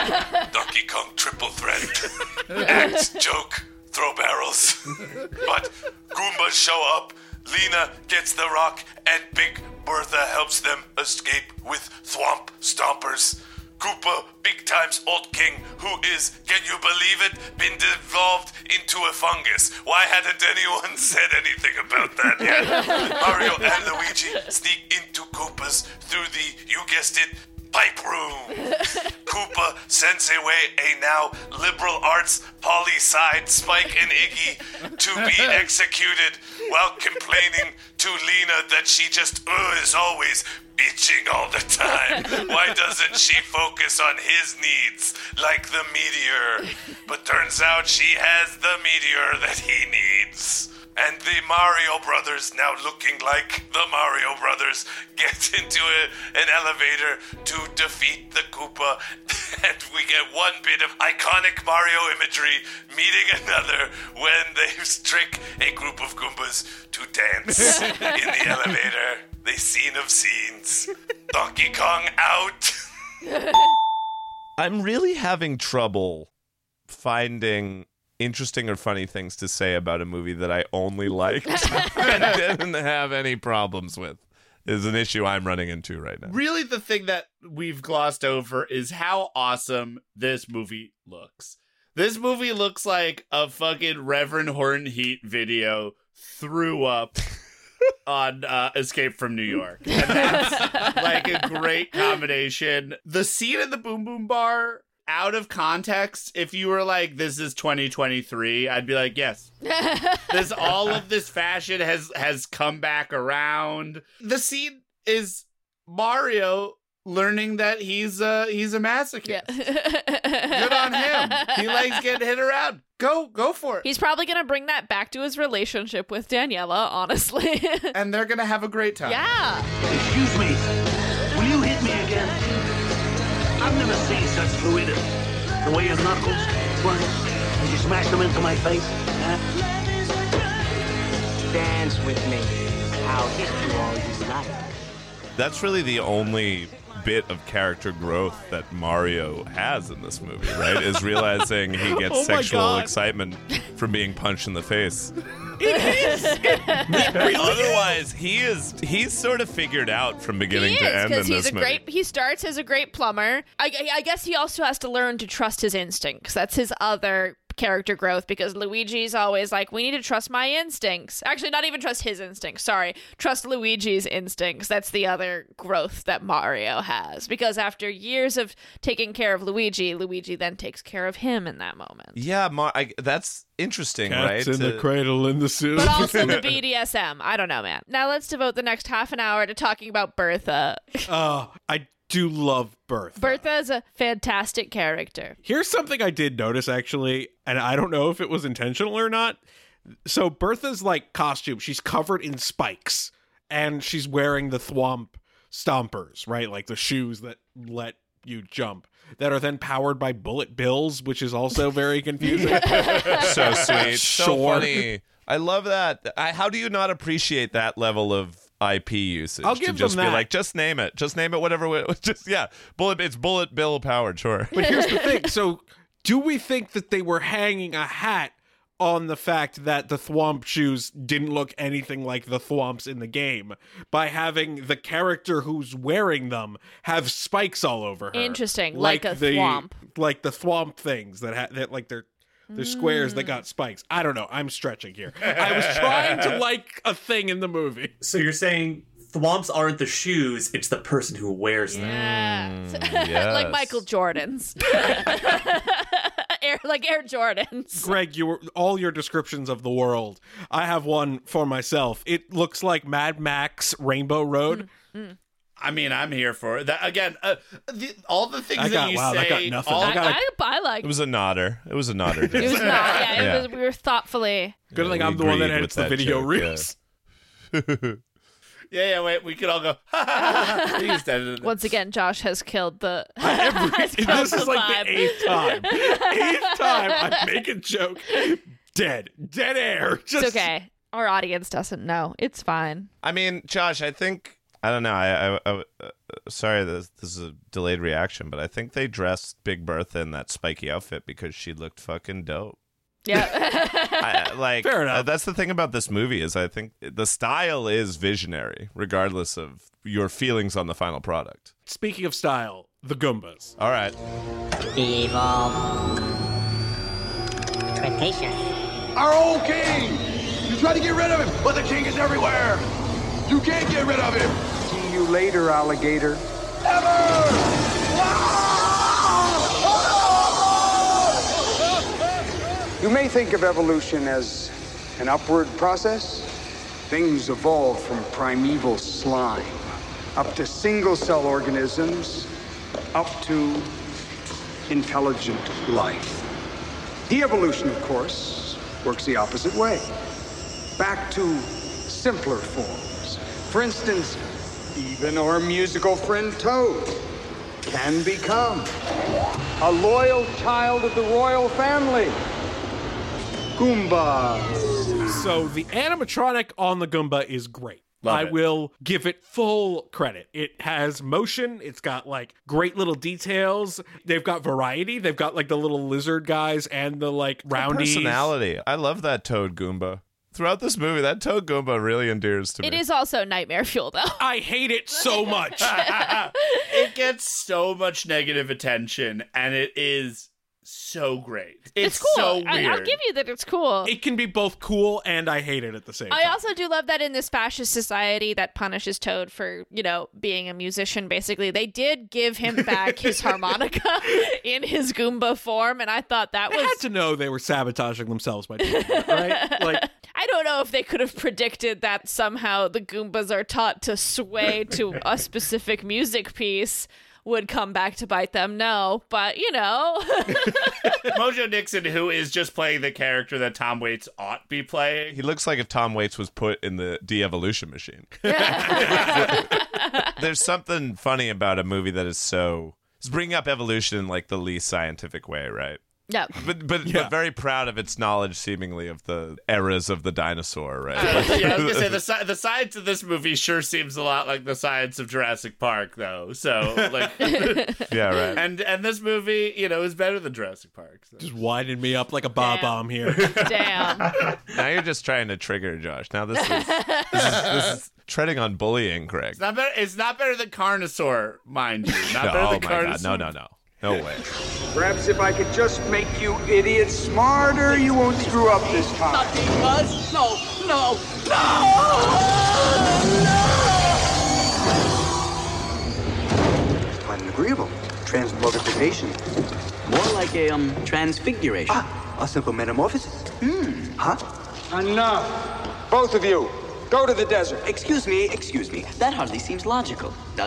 Donkey Kong triple threat. Act, joke, throw barrels. But Goombas show up, Lena gets the rock, and Big Bertha helps them escape with Thwomp Stompers. Koopa, Big Time's old king, who is, can you believe it, been devolved into a fungus. Why hadn't anyone said anything about that yet? Mario and Luigi sneak into Koopa's through the, you guessed it, pipe room. Koopa sends away a now liberal arts poli-sci Spike and Iggy to be executed while complaining to Lena that she just uh, is always bitching all the time. Why doesn't she focus on his needs like the meteor? But turns out she has the meteor that he needs. And the Mario Brothers, now looking like the Mario Brothers, get into a, an elevator to defeat the Koopa. And we get one bit of iconic Mario imagery meeting another when they trick a group of Goombas to dance in the elevator. The scene of scenes. Donkey Kong out. I'm really having trouble finding interesting or funny things to say about a movie that I only liked and didn't have any problems with. Is an issue I'm running into right now. Really, the thing that we've glossed over is how awesome this movie looks. This movie looks like a fucking Reverend Horton Heat video threw up on uh, Escape from New York. And that's like a great combination. The scene in the Boom Boom Bar, out of context, if you were like, this is twenty twenty-three, I'd be like, yes. This all of this fashion has has come back around. The scene is Mario learning that he's uh he's a masochist. Yeah. Good on him. He likes getting hit around. Go, go for it. He's probably going to bring that back to his relationship with Daniela, honestly. And they're going to have a great time. Yeah. Excuse me. Will you hit me again? I've never seen such fluidity. The way your knuckles work as you smash them into my face. Huh? Dance with me. I'll hit you all you like. That's really the only bit of character growth that Mario has in this movie, right? Is realizing he gets Oh my sexual God. excitement from being punched in the face. It is. Otherwise, he is he's sort of figured out from beginning He to is, end in because this he's a movie. great. He starts as a great plumber. I, I guess he also has to learn to trust his instincts. That's his other character growth, because Luigi's always like, we need to trust my instincts. Actually, not even trust his instincts. Sorry, trust Luigi's instincts. That's the other growth that Mario has, because after years of taking care of Luigi, Luigi then takes care of him in that moment. Yeah, Mar- I, that's interesting, right? Cats in the To- cradle in the soup. But also the B D S M. I don't know, man. Now let's devote the next half an hour to talking about Bertha. Uh, I do love Bertha. Bertha is a fantastic character. Here's something I did notice, actually, and I don't know if it was intentional or not. So Bertha's, like, costume, she's covered in spikes, and she's wearing the thwomp stompers, right? Like the shoes that let you jump, that are then powered by bullet bills, which is also very confusing. So sweet. So Sure. funny. I love that. I, how do you not appreciate that level of I P usage? I'll give to just them be that. like, just name it. Just name it whatever. we- Just, yeah. Bullet. It's bullet bill powered, sure. But here's the thing. So do we think that they were hanging a hat on the fact that the thwomp shoes didn't look anything like the thwomps in the game by having the character who's wearing them have spikes all over her? Interesting, like a the, thwomp. Like the thwomp things that, ha- that like they're they're squares that Mm. got spikes. I don't know. I'm stretching here. I was trying to like a thing in the movie. So you're saying thwomps aren't the shoes, it's the person who wears them. Yeah. yes. Like Michael Jordan's. Air, like Air Jordans. Greg, you were all your descriptions of the world. I have one for myself. It looks like Mad Max Rainbow Road. Mm. I mean, I'm here for it. That again. Uh, the, all the things I got- that you wow, say. that got nothing. all- I I, got I, I like It was a nodder. It was a nodder. It was not. Yeah, it Yeah. was. We were thoughtfully. Good Yeah, thing we I'm the one that agreed edits with the that video joke, reels. yeah. Yeah, yeah. Wait, we could all go. We used to edit it. Once again, Josh has killed the. Every, has killed this is the like vibe. the eighth time. Eighth time I make a joke. Dead. Dead air. Just It's okay. Our audience doesn't know. It's fine. I mean, Josh, I think I don't know. I, I, I uh, sorry, this, this is a delayed reaction, but I think they dressed Big Bertha in that spiky outfit because she looked fucking dope. Yeah. I, like, Fair enough. uh, that's the thing about this movie is I think the style is visionary, regardless of your feelings on the final product. Speaking of style, the Goombas. All right. Evil. Cretaceous. Our old king! You try to get rid of him, but the king is everywhere! You can't get rid of him! See you later, alligator. You may think of evolution as an upward process. Things evolve from primeval slime, up to single-cell organisms, up to intelligent life. De-evolution, of course, works the opposite way. Back to simpler forms. For instance, even our musical friend Toad can become a loyal child of the royal family. Goombas. So the animatronic on the Goomba is great. Love I it. will give it full credit. It has motion. It's got like great little details. They've got variety. They've got like the little lizard guys and the like roundies. Personality. I love that Toad Goomba. Throughout this movie, that Toad Goomba really endears to me. It is also nightmare fuel, though. I hate it so much. It gets so much negative attention, and it is so great. It's, It's cool. so I, weird. I'll give you that it's cool. It can be both cool and I hate it at the same I time. also do love that in this fascist society that punishes Toad for, you know, being a musician, basically, they did give him back his harmonica in his Goomba form, and I thought that They was... had to know they were sabotaging themselves by doing that, right? Like, I don't know if they could have predicted that somehow the Goombas are taught to sway to a specific music piece would come back to bite them. No, but, you know... Mojo Nixon, who is just playing the character that Tom Waits ought be playing. He looks like if Tom Waits was put in the de-evolution machine. There's something funny about a movie that is so... It's bringing up evolution in like the least scientific way, right? Yeah. But but, Yeah. but very proud of its knowledge, seemingly, of the eras of the dinosaur, right? Uh, yeah, I was gonna say the sci- the science of this movie sure seems a lot like the science of Jurassic Park, though. So like, Yeah, right. and and this movie, you know, is better than Jurassic Park. So. just winding me up like a bob Damn. bomb here. Damn. Now you're just trying to trigger Josh. Now this is this is, this is treading on bullying, Greg. It's not better. It's not better than Carnosaur, mind you. Not No, better oh than my Carnosaur. God. No, no, no. No way. Perhaps if I could just make you idiots smarter, you won't screw up this time. Us? No, no, Quite an agreeable transmogrification. More like a um transfiguration. Ah, a simple metamorphosis. Hmm. Huh? Enough. Both of you, go to the desert. Excuse me, excuse me. That hardly seems logical, does it?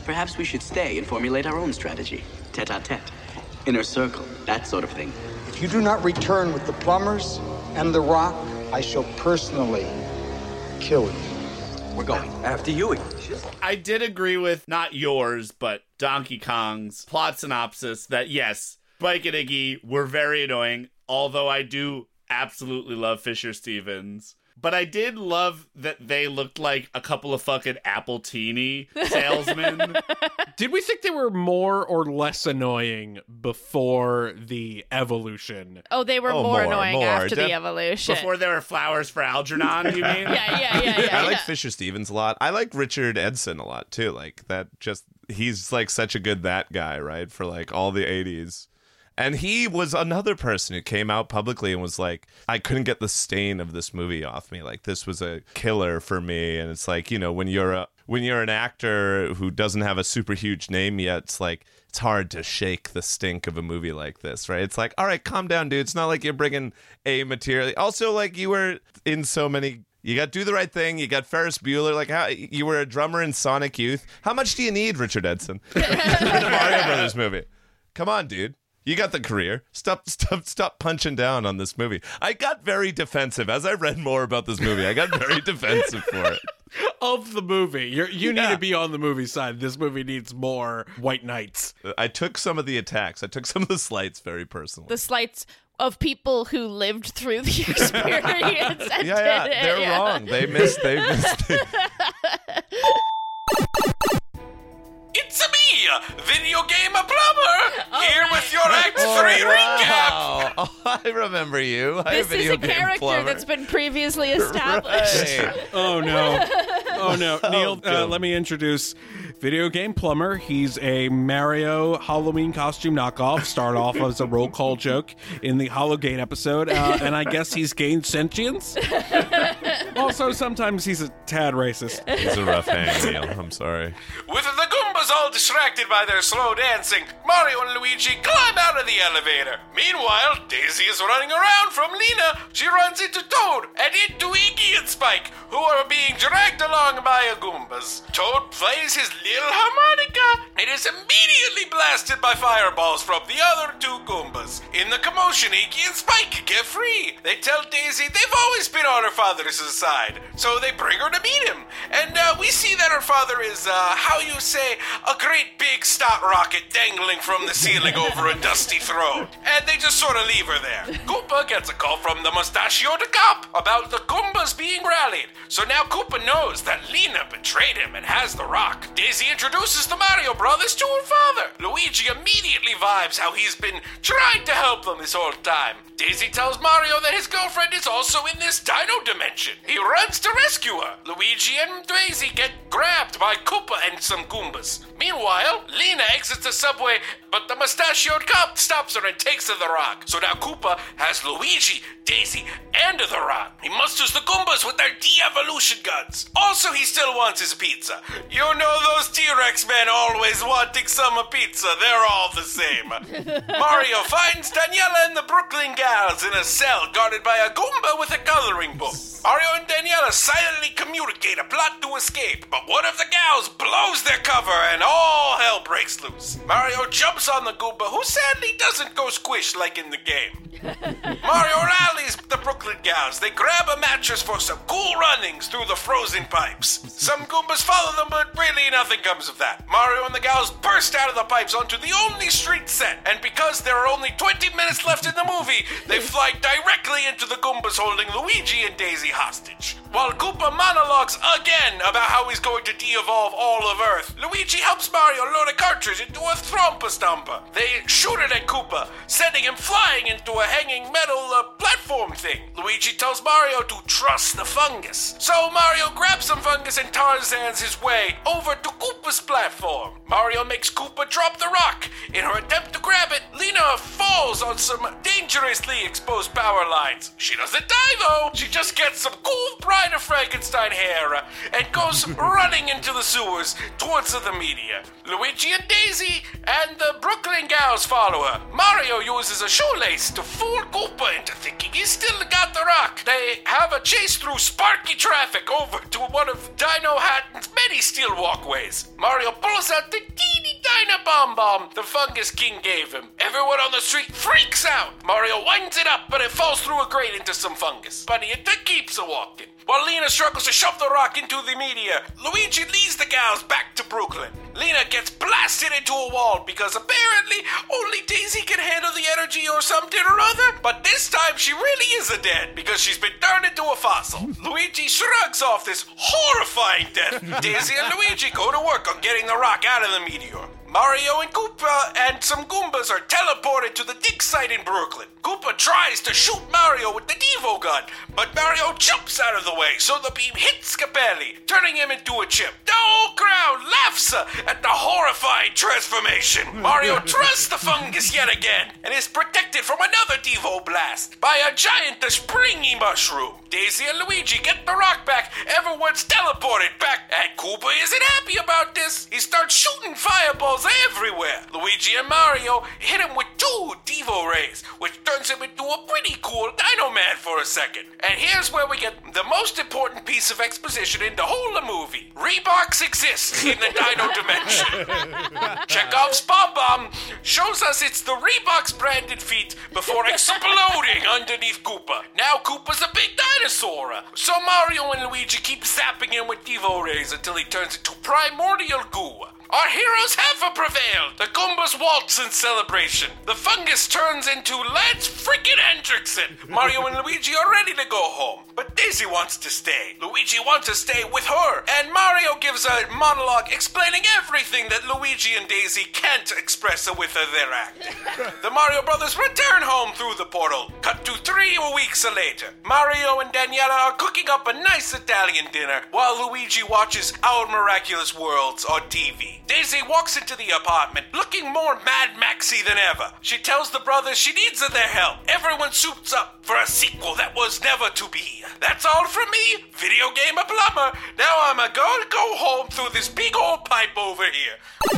perhaps we should stay and formulate our own strategy. Tete-a-tete. Inner circle, that sort of thing. If you do not return with the plumbers and the rock, I shall personally kill you. We're going after you. I did agree with, not yours, but Donkey Kong's plot synopsis that, yes, Spike and Iggy were very annoying, although I do absolutely love Fisher Stevens. But I did love that they looked like a couple of fucking Appletini salesmen. Did we think they were more or less annoying before the evolution? Oh, they were Oh, more, more, annoying more. after Def- the evolution. Before there were flowers for Algernon, you mean? yeah, yeah, yeah, yeah. I like yeah. Fisher Stevens a lot. I like Richard Edson a lot too. Like that just he's like such a good that guy, right? For like all the eighties. And he was another person who came out publicly and was like, I couldn't get the stain of this movie off me. Like this was a killer for me. And it's like, you know, when you're a when you're an actor who doesn't have a super huge name yet, it's like it's hard to shake the stink of a movie like this, right? It's like, all right, calm down, dude. It's not like you're bringing A material. Also, like you were in so many. You got Do the Right Thing. You got Ferris Bueller. Like how you were a drummer in Sonic Youth. How much do you need, Richard Edson, for the Mario Brothers movie? Come on, dude. You got the career. Stop, stop, stop punching down on this movie. I got very defensive as I read more about this movie. I got very defensive for it. Of the movie. You're, you Yeah. need to be on the movie side. This movie needs more white knights. I took some of the attacks. I took some of the slights very personally. The slights of people who lived through the experience. and yeah, yeah, did it, they're yeah. wrong. They missed. They missed. It. It's me, Video Game Plumber, here with your Act Oh, three recap. wow. Oh, I remember you. Hi, This is Video a Game character Plumber. that's been previously established. Right. Oh, no. Oh, no. Neil, Oh, uh, let me introduce Video Game Plumber. He's a Mario Halloween costume knockoff. Start off as a roll call joke in the Halloween episode, uh, and I guess he's gained sentience. Also, sometimes he's a tad racist. He's a rough hang, Neil. I'm sorry. With the Goombas all distracted by their slow dancing, Mario and Luigi climb out of the elevator. Meanwhile, Daisy is running around from Lena. She runs into Toad and into Iggy and Spike, who are being dragged along by a Goombas. Toad plays his little harmonica and is immediately blasted by fireballs from the other two Goombas. In the commotion, Iggy and Spike get free. They tell Daisy they've always been on her father's side, so they bring her to meet him. And uh, we see that her father is, uh, how you say, a great big stock rocket dangling from the ceiling over a dusty throne. And they just sort of leave her there. Koopa gets a call from the mustachioed cop about the Goombas being rallied. So now Koopa knows that Lena betrayed him and has the rock. Daisy introduces the Mario Brothers to her father. Luigi immediately vibes how he's been trying to help them this whole time. Daisy tells Mario that his girlfriend is also in this dino dimension. He runs to rescue her. Luigi and Daisy get grabbed by Koopa and some Goombas. Meanwhile, Lena exits the subway, but the mustachioed cop stops her and takes her the rock. So now Koopa has Luigi, Daisy, and the rock. He musters the Goombas with their de-evolution guns. Also, he still wants his pizza. You know those T-Rex men always wanting some pizza. They're all the same. Mario finds Daniela and the Brooklyn gals in a cell guarded by a Goomba with a coloring book. Mario and Daniela silently communicate a plot to escape, but one of the gals blows their cover and all hell breaks loose. Mario jumps on the Goomba, who sadly doesn't go squish like in the game. Mario rallies the Brooklyn gals. They grab a mattress for some cool runnings through the frozen pipes. Some Goombas follow them, but really nothing comes of that. Mario and the gals burst out of the pipes onto the only street set, and because there are only twenty minutes left in the movie, they fly directly into the Goombas holding Luigi and Daisy hostage. While Koopa monologues again about how he's going to de-evolve all of Earth, Luigi helps Mario load a cartridge into a Thrompa-Stompa. They shoot it at Koopa, sending him flying into a hanging metal uh, platform thing. Luigi tells Mario to trust the fungus. So Mario grabs some fungus and Tarzan's his way over to Koopa's platform. Mario Mario makes Koopa drop the rock. In her attempt to grab it, Lena falls on some dangerously exposed power lines. She doesn't die though. She just gets some cool Bride of Frankenstein hair uh, and goes running into the sewers towards the media. Luigi and Daisy and the Brooklyn gals follow her. Mario uses a shoelace to fool Koopa into thinking he's still got the rock. They have a chase through sparky traffic over to one of Dino Hatton's many steel walkways. Mario pulls out the teeny Dino Bomb Bomb the Fungus King gave him. Everyone on the street freaks out. Mario winds it up, but it falls through a grate into some fungus. But it keeps a walking. While Lena struggles to shove the rock into the media, Luigi leads the gals back to Brooklyn. Lena gets blasted into a wall because apparently only Daisy can handle the energy or something or other. But this time she really is a dead because she's been turned into a fossil. Luigi shrugs off this horrifying death. Daisy and Luigi go to work on getting the rock out of the meteor. Mario and Koopa and some Goombas are teleported to the dig site in Brooklyn. Koopa tries to shoot Mario with the Devo gun, but Mario jumps out of the way, so the beam hits Capelli, turning him into a chip. The whole crowd laughs at the horrifying transformation. Mario trusts the fungus yet again, and is protected from another Devo blast by a giant springy mushroom. Daisy and Luigi get the rock back, everyone's teleported back, and Koopa isn't happy about this. He starts shooting fireballs everywhere. Luigi and Mario hit him with two Devo rays, which turns him into a pretty cool Dino Man for a second. And here's where we get the most important piece of exposition in the whole of the movie. Reeboks exist in the Dino dimension. Chekhov's Bomb Bomb shows us it's the Reeboks branded feet before exploding underneath Koopa. Now Koopa's a big dinosaur, so Mario and Luigi keep zapping him with Devo rays until he turns into primordial goo. Our heroes have prevailed. The Goombas waltz in celebration. The fungus turns into Lance freaking Hendrickson. Mario and Luigi are ready to go home, but Daisy wants to stay. Luigi wants to stay with her, and Mario gives a monologue explaining everything that Luigi and Daisy can't express with their acting. The Mario brothers return home through the portal. Cut to three weeks later. Mario and Daniela are cooking up a nice Italian dinner while Luigi watches Our Miraculous Worlds on T V. Daisy walks into the apartment looking more Mad Maxy than ever. She tells the brothers she needs their help. Everyone suits up for a sequel that was never to be. That's all from me, Video Game a Plumber. Now I'm a go go home through this big old pipe over here.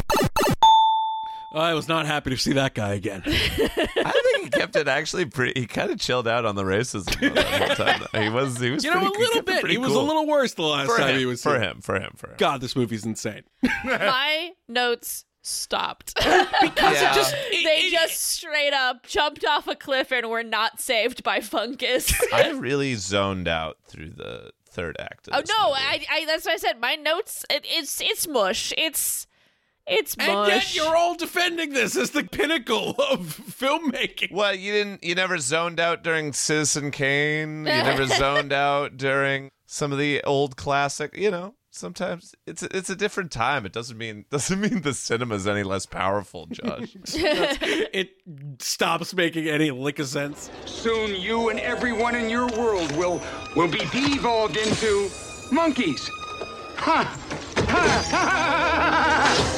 I was not happy to see that guy again. I think he kept it actually pretty. He kind of chilled out on the racism that whole time. He was, he was, you pretty, know, a little bit. He, he was cool. a little worse the last for time him, he was for here. him. For him. For him. God, this movie's insane. My notes stopped because Yeah. it just they just straight up jumped off a cliff and were not saved by fungus. I really zoned out through the third act. Of Oh this no, movie. I, I that's what I said. My notes, it, it's it's mush. It's it's mush. And yet you're all defending this as the pinnacle of filmmaking. Well, you didn't. You never zoned out during Citizen Kane. You never zoned out during some of the old classic. You know, sometimes it's it's a different time. It doesn't mean doesn't mean the cinema's any less powerful, Josh. It stops making any lick of sense. Soon you and everyone in your world will will be devolved into monkeys. Ha! Ha! Ha!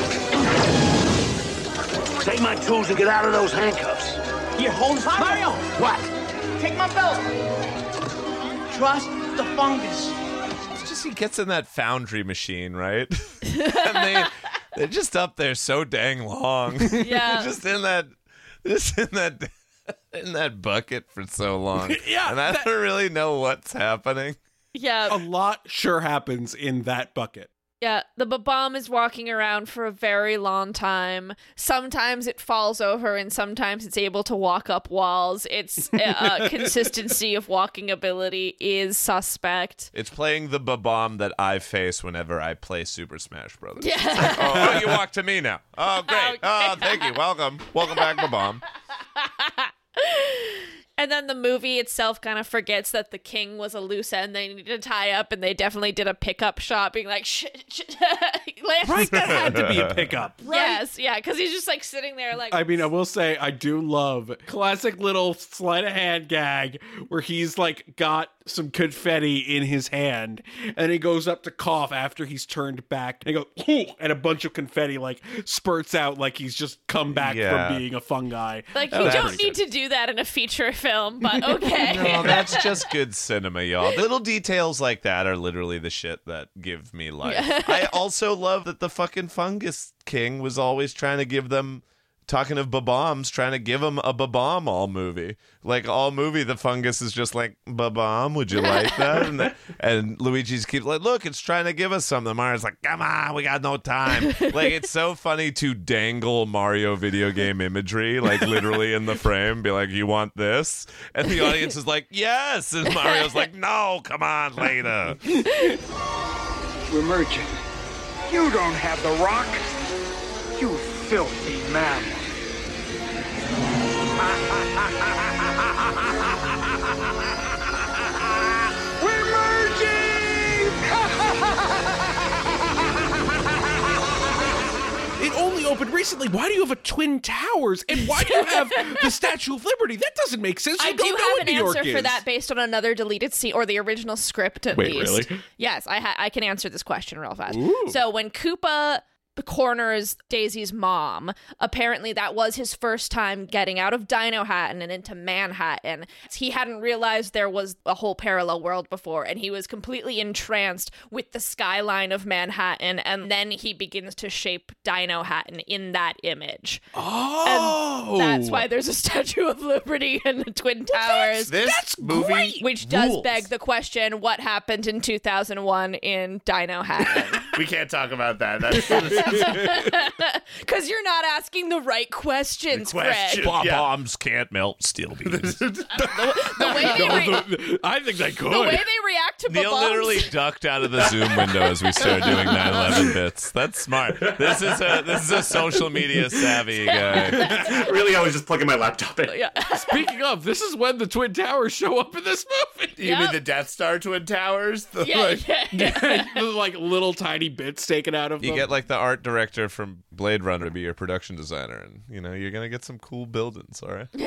Take my tools and get out of those handcuffs. You hold on. Mario! What? Take my belt. Trust the fungus. It's just he gets in that foundry machine, right? And they they're just up there so dang long. Yeah. just in that just in that in that bucket for so long. Yeah, And I that- don't really know what's happening. Yeah. A lot sure happens in that bucket. Yeah, the bomb is walking around for a very long time. Sometimes it falls over and sometimes it's able to walk up walls. Its uh, consistency of walking ability is suspect. It's playing the ba-bomb that I face whenever I play Super Smash Brothers. Yeah. It's like, oh, oh, you walk to me now. Oh, great. Oh, thank you. Welcome. Welcome back, ba-bomb. And then the movie itself kind of forgets that the king was a loose end they needed to tie up, and they definitely did a pickup shot being like, shh, shh. Right, that had to be a pickup. Right? Yes, yeah, because he's just like sitting there like... I mean, I will say I do love classic little sleight of hand gag where he's like got some confetti in his hand, and he goes up to cough after he's turned back, and he goes, and a bunch of confetti like spurts out like he's just come back Yeah. from being a fungi. Like, you Oh, don't that's need to do that in a feature film, but okay. No, that's just good cinema, y'all. Little details like that are literally the shit that give me life. Yeah. I also love that the fucking fungus king was always trying to give them, talking of Ba-Bombs, trying to give them a Ba-Bomb all movie. Like, all movie, the fungus is just like, Ba-Bomb, would you like that? And, the, and Luigi's keeps like, look, it's trying to give us something. Mario's like, come on, we got no time. Like, it's so funny to dangle Mario video game imagery, like, literally in the frame, be like, you want this? And the audience is like, yes. And Mario's like, no, come on, later. We're merging. You don't have the rock. You filthy mammal. We're merging! It only opened recently. Why do you have a Twin Towers? And why do you have the Statue of Liberty? That doesn't make sense. You I don't do know have what an New York answer for is. that based on another deleted scene, or the original script at Wait, least. really? Yes, I ha- I can answer this question real fast. Ooh. So when Koopa corners Daisy's mom, apparently that was his first time getting out of Dino Hatton and into Manhattan. He hadn't realized there was a whole parallel world before, and he was completely entranced with the skyline of Manhattan, and then he begins to shape Dino Hatton in that image. Oh! And that's why there's a Statue of Liberty and the Twin Towers. This That's movie great. Which does rules. beg the question, what happened in two thousand one in Dino Hatton? We can't talk about that. That's Because you're not asking the right questions, The question. Greg. Yeah. Bombs can't melt steel beams. The way they, re- No, I think they could. the way they react to Neil bombs. literally ducked out of the Zoom window as we started doing nine eleven bits. That's smart. This is a this is a social media savvy guy. Really, I was just plugging my laptop in. Yeah. Speaking of, this is when the Twin Towers show up in this movie. You Yep. mean the Death Star Twin Towers? The, Yeah, like- yeah, yeah. The, like little tiny bits taken out of You them. get like the art director from Blade Runner to be your production designer, and you know you're gonna get some cool buildings. All right.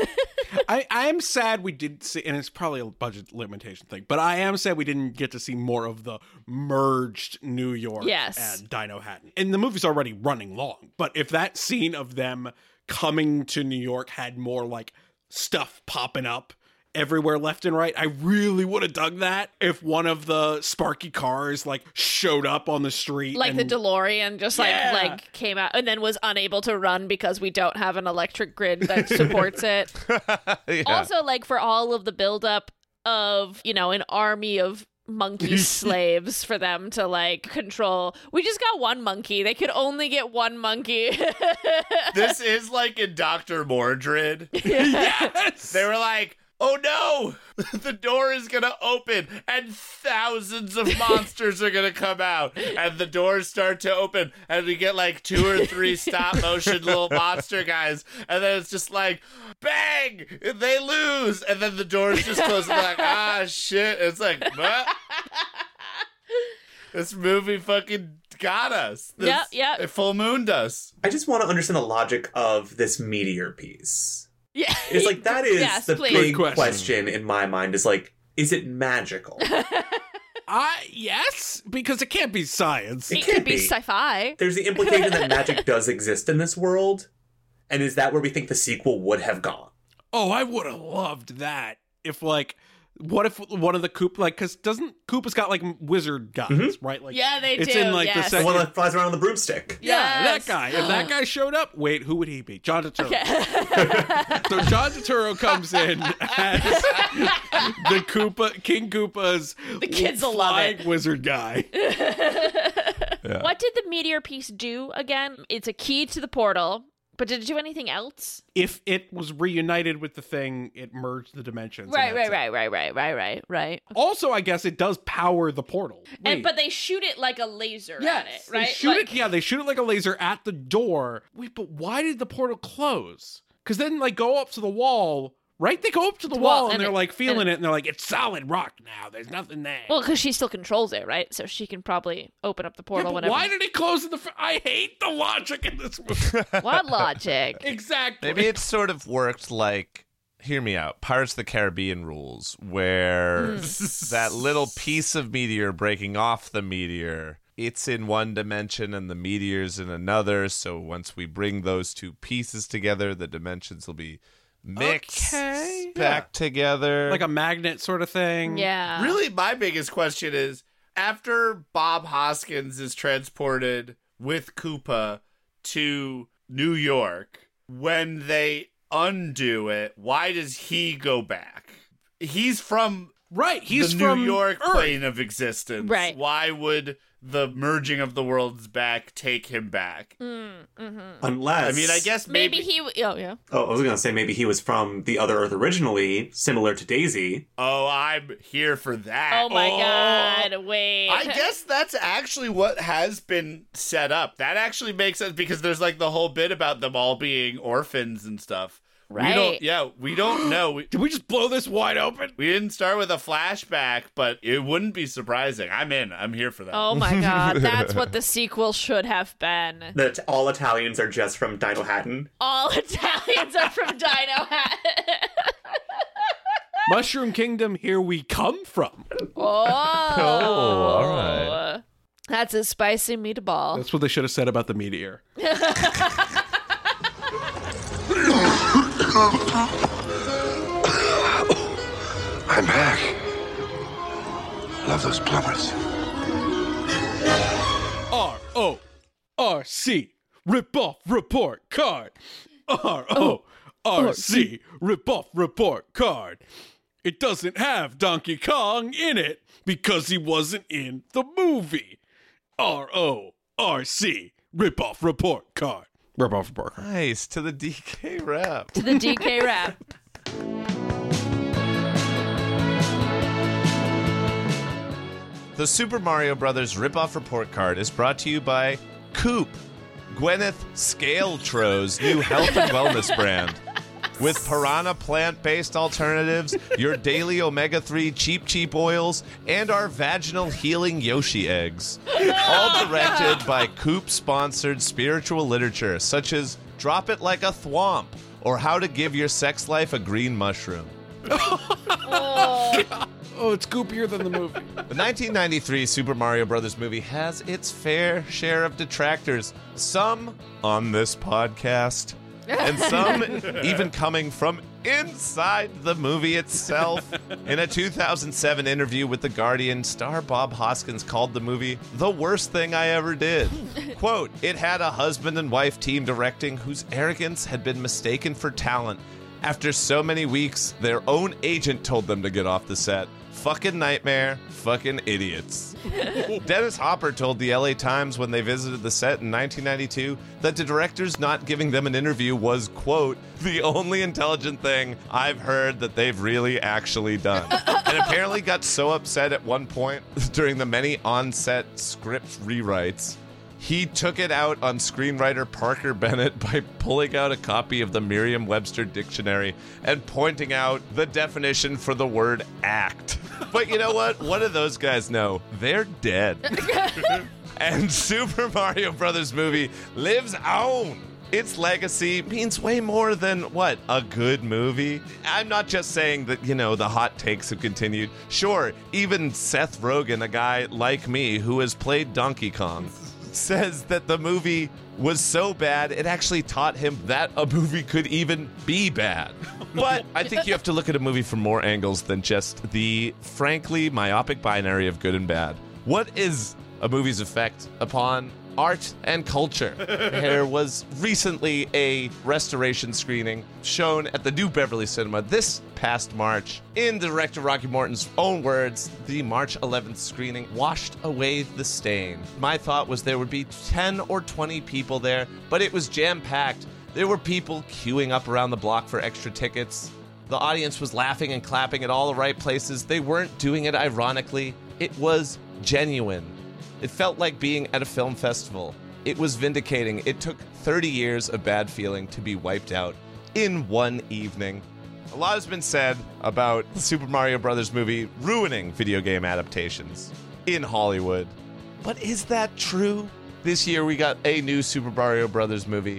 I, I am sad we didn't see, and it's probably a budget limitation thing, but I am sad we didn't get to see more of the merged New York Yes. and Dino Hatton. And the movie's already running long, but if that scene of them coming to New York had more like stuff popping up everywhere left and right, I really would have dug that if one of the Sparky cars like showed up on the street. Like and, the DeLorean just Yeah. like like came out and then was unable to run because we don't have an electric grid that supports it. Yeah. Also, like for all of the buildup of, you know, an army of monkey slaves for them to like control. We just got one monkey. They could only get one monkey. this is like in Doctor Mordred. Yes! They were like, oh no, the door is going to open and thousands of monsters are going to come out. And the doors start to open and we get like two or three stop motion little monster guys. And then it's just like, bang, they lose. And then the doors just close and like, ah, shit. It's like, what? This movie fucking got us. This, Yep, yep. It full mooned us. I just want to understand the logic of this meteor piece. Yeah. It's like, that is Yes, the please. big Good question. question in my mind is like, is it magical? I yes, because it can't be science. It It can't could be be. sci-fi. There's the implication that magic does exist in this world. And is that where we think the sequel would have gone? Oh, I would have loved that if like, what if one of the Koop like because doesn't Koopa's got like wizard guys, right? Like Yeah, they it's do, in like yes. the The second. one that flies around on the broomstick. Yeah, Yes. that guy. If that guy showed up, wait, who would he be? John Turturro. Okay. So John Turturro comes in as the Koopa, King Koopa's The kids will love flying it. wizard guy. What did the meteor piece do again? It's a key to the portal, but did it do anything else? If it was reunited with the thing, it merged the dimensions. and Right, that's right, it. right, right, right, right, right, right. Also, I guess it does power the portal. And Wait. but they shoot it like a laser Yes, at it, they right? shoot Like- it. Yeah, they shoot it like a laser at the door. Wait, but why did the portal close? Because then, like, go up to the wall, right? They go up to the Well, wall and, and they're it- like feeling and it, it- and they're like, "It's solid rock now. There's nothing there." Well, because she still controls it, right? So she can probably open up the Yeah, portal but whenever. why did it close in the? Fr- I hate the logic in this movie. What logic? Exactly. Maybe it sort of worked like hear me out. Pirates of the Caribbean rules, where that little piece of meteor breaking off the meteor, it's in one dimension and the meteor's in another. So once we bring those two pieces together, the dimensions will be mixed Okay. back Yeah. together. Like a magnet sort of thing. Yeah. Really, my biggest question is, after Bob Hoskins is transported with Koopa to New York, when they undo it, why does he go back? He's from right. He's the from New York Earth. plane of existence. Right. Why would the merging of the worlds back take him back? Mm, mm-hmm. Unless... I mean, I guess Maybe, maybe... he. w- Oh yeah. Oh, I was going to say maybe he was from the other Earth originally, similar to Daisy. Oh, I'm here for that. Oh my God! Wait. I guess that's actually what has been set up. That actually makes sense because there's like the whole bit about them all being orphans and stuff. We Right. don't, yeah, we don't know. We, Did we just blow this wide open? we didn't start with a flashback, but it wouldn't be surprising. I'm in. I'm here for that. Oh my God! That's what the sequel should have been. That all Italians are just from Dino Hatton. All Italians are from Dino Hat. Mushroom Kingdom, here we come from. Oh. all right. That's a spicy meatball. That's what they should have said about the meteor. I'm back. Love those plumbers. R O R C, rip-off report card. R O R C, rip-off report card. It doesn't have Donkey Kong in it because he wasn't in the movie. R O R C, rip-off report card. Rip-off report card. Nice, to the D K rap. To the D K rap. The Super Mario Brothers Rip-Off Report Card is brought to you by Coop, Gwyneth Scaletro's new health and wellness brand. With Piranha plant-based alternatives, your daily omega three cheap, cheap oils, and our vaginal healing Yoshi eggs. All directed by Coop-sponsored spiritual literature, such as Drop It Like a Thwomp, or How to Give Your Sex Life a Green Mushroom. Oh, it's goopier than the movie. The nineteen ninety-three Super Mario Brothers movie has its fair share of detractors, some on this podcast, and some even coming from inside the movie itself. In a two thousand seven interview with The Guardian, star Bob Hoskins called the movie the worst thing I ever did. Quote, it had a husband and wife team directing whose arrogance had been mistaken for talent. After so many weeks, their own agent told them to get off the set. Fucking nightmare. Fucking idiots. Dennis Hopper told the L A Times when they visited the set in nineteen ninety-two that the directors not giving them an interview was, quote, the only intelligent thing I've heard that they've really actually done. And apparently got so upset at one point during the many on-set script rewrites, he took it out on screenwriter Parker Bennett by pulling out a copy of the Merriam-Webster dictionary and pointing out the definition for the word act. But you know what? What do those guys know? They're dead. And Super Mario Brothers movie lives on. Its legacy means way more than, what, a good movie? I'm not just saying that, you know, the hot takes have continued. Sure, even Seth Rogen, a guy like me who has played Donkey Kong, says that the movie was so bad it actually taught him that a movie could even be bad. But I think you have to look at a movie from more angles than just the frankly myopic binary of good and bad. What is a movie's effect upon art and culture? There was recently a restoration screening shown at the New Beverly Cinema this past March. In director Rocky Morton's own words, the March eleventh screening washed away the stain. My thought was there would be ten or twenty people there, but it was jam-packed. There were people queuing up around the block for extra tickets. The audience was laughing and clapping at all the right places. They weren't doing it ironically. It was genuine. It felt like being at a film festival. It was vindicating. It took thirty years of bad feeling to be wiped out in one evening. A lot has been said about the Super Mario Brothers movie ruining video game adaptations in Hollywood. But is that true? This year we got a new Super Mario Brothers movie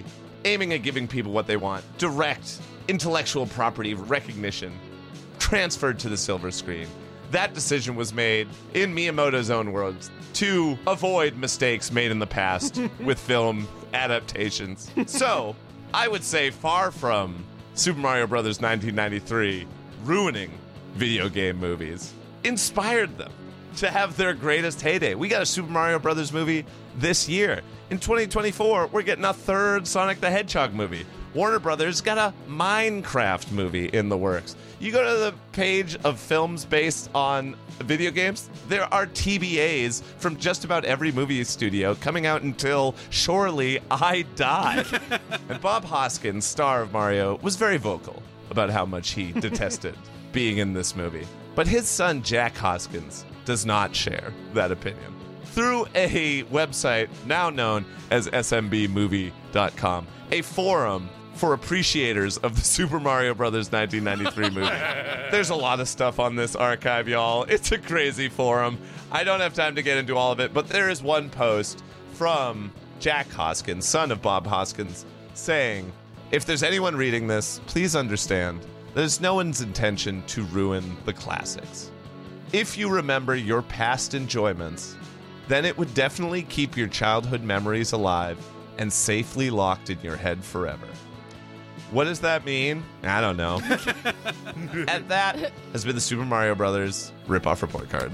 aiming at giving people what they want. Direct intellectual property recognition transferred to the silver screen. That decision was made, in Miyamoto's own words, to avoid mistakes made in the past with film adaptations. So, I would say far from Super Mario Bros. nineteen ninety-three ruining video game movies, inspired them to have their greatest heyday. We got a Super Mario Brothers movie this year. In twenty twenty-four, we're getting a third Sonic the Hedgehog movie. Warner Brothers got a Minecraft movie in the works. You go to the page of films based on video games, there are T B As from just about every movie studio coming out until Surely I Die. And Bob Hoskins, star of Mario, was very vocal about how much he detested being in this movie. But his son, Jack Hoskins, does not share that opinion. Through a website now known as S M B movie dot com, a forum for appreciators of the Super Mario Bros. nineteen ninety-three movie. There's a lot of stuff on this archive, y'all. It's a crazy forum. I don't have time to get into all of it, but there is one post from Jack Hoskins, son of Bob Hoskins, saying, if there's anyone reading this, please understand that it's no one's intention to ruin the classics. If you remember your past enjoyments, then it would definitely keep your childhood memories alive and safely locked in your head forever. What does that mean? I don't know. And that has been the Super Mario Brothers Rip-Off Report Card.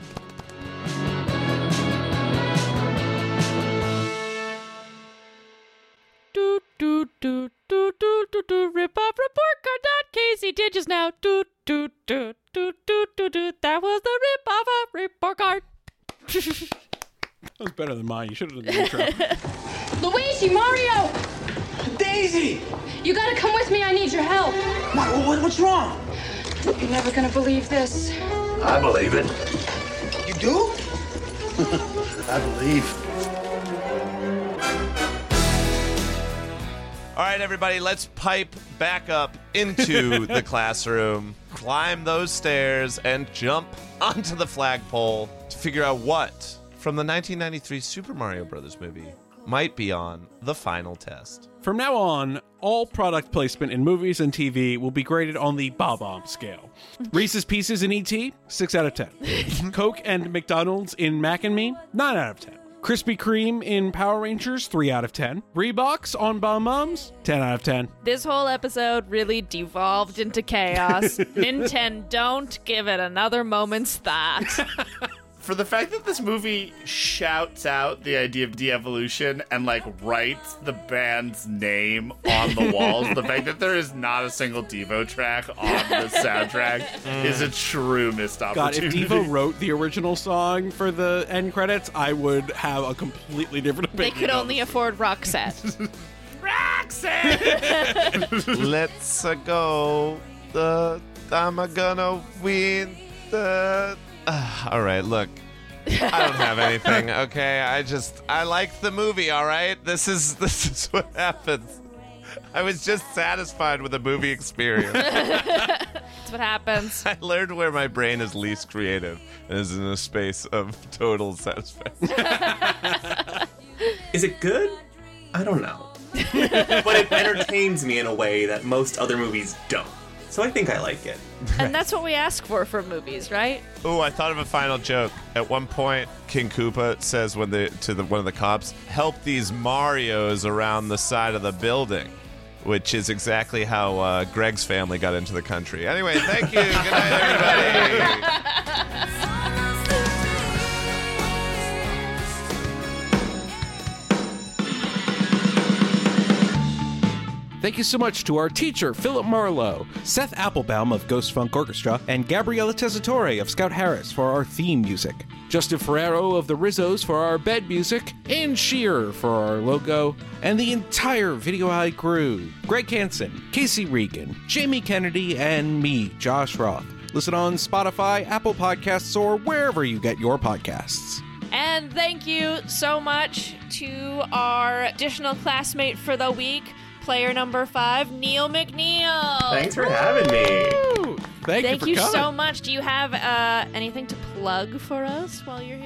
Do do do do do do do Rip-Off Report Card that Casey did just now. Do do do do do do do. That was the Rip-Off Report Card. That was better than mine. You should have done the intro. Luigi, Mario! Daisy! You gotta come with me. I need your help. What, what, what's wrong? You're never gonna believe this. I believe it. You do? I believe. All right, everybody, let's pipe back up into the classroom, climb those stairs, and jump onto the flagpole to figure out what from the nineteen ninety-three Super Mario Bros. Movie might be on the final test. From now on, all product placement in movies and T V will be graded on the Bob-omb scale. Reese's Pieces in E T, six out of ten. Coke and McDonald's in Mac and Me, nine out of ten. Krispy Kreme in Power Rangers, three out of ten. Reeboks on Bob-ombs, ten out of ten. This whole episode really devolved into chaos. Nintendo, don't give it another moment's thought. For the fact that this movie shouts out the idea of de-evolution and, like, writes the band's name on the walls, the fact that there is not a single Devo track on the soundtrack is a true missed God, opportunity. if Devo wrote the original song for the end credits, I would have a completely different They opinion. could only afford Roxette. Roxanne! Let's uh, go. The I'm gonna win the. Uh, all right, look. I don't have anything. Okay, I just I liked the movie. All right, this is this is what happens. I was just satisfied with the movie experience. That's what happens. I learned where my brain is least creative, and is in a space of total satisfaction. Is it good? I don't know. But it entertains me in a way that most other movies don't. So I think I like it. And that's what we ask for from movies, right? Oh, I thought of a final joke. At one point, King Koopa says when the to the one of the cops, "Help these Marios around the side of the building," which is exactly how uh, Greg's family got into the country. Anyway, thank you. Good night, everybody. Thank you so much to our teacher, Philip Marlowe, Seth Applebaum of Ghost Funk Orchestra, and Gabriella Tessitore of Scout Harris for our theme music. Justin Ferrero of the Rizzos for our bed music, Ann Shearer for our logo, and the entire Video Eye crew, Greg Hansen, Casey Regan, Jamie Kennedy, and me, Josh Roth. Listen on Spotify, Apple Podcasts, or wherever you get your podcasts. And thank you so much to our additional classmate for the week, player number five, Neil McNeil. Thanks for having me. Thank, Thank you you, for coming. so much. Do you have uh, anything to plug for us while you're here?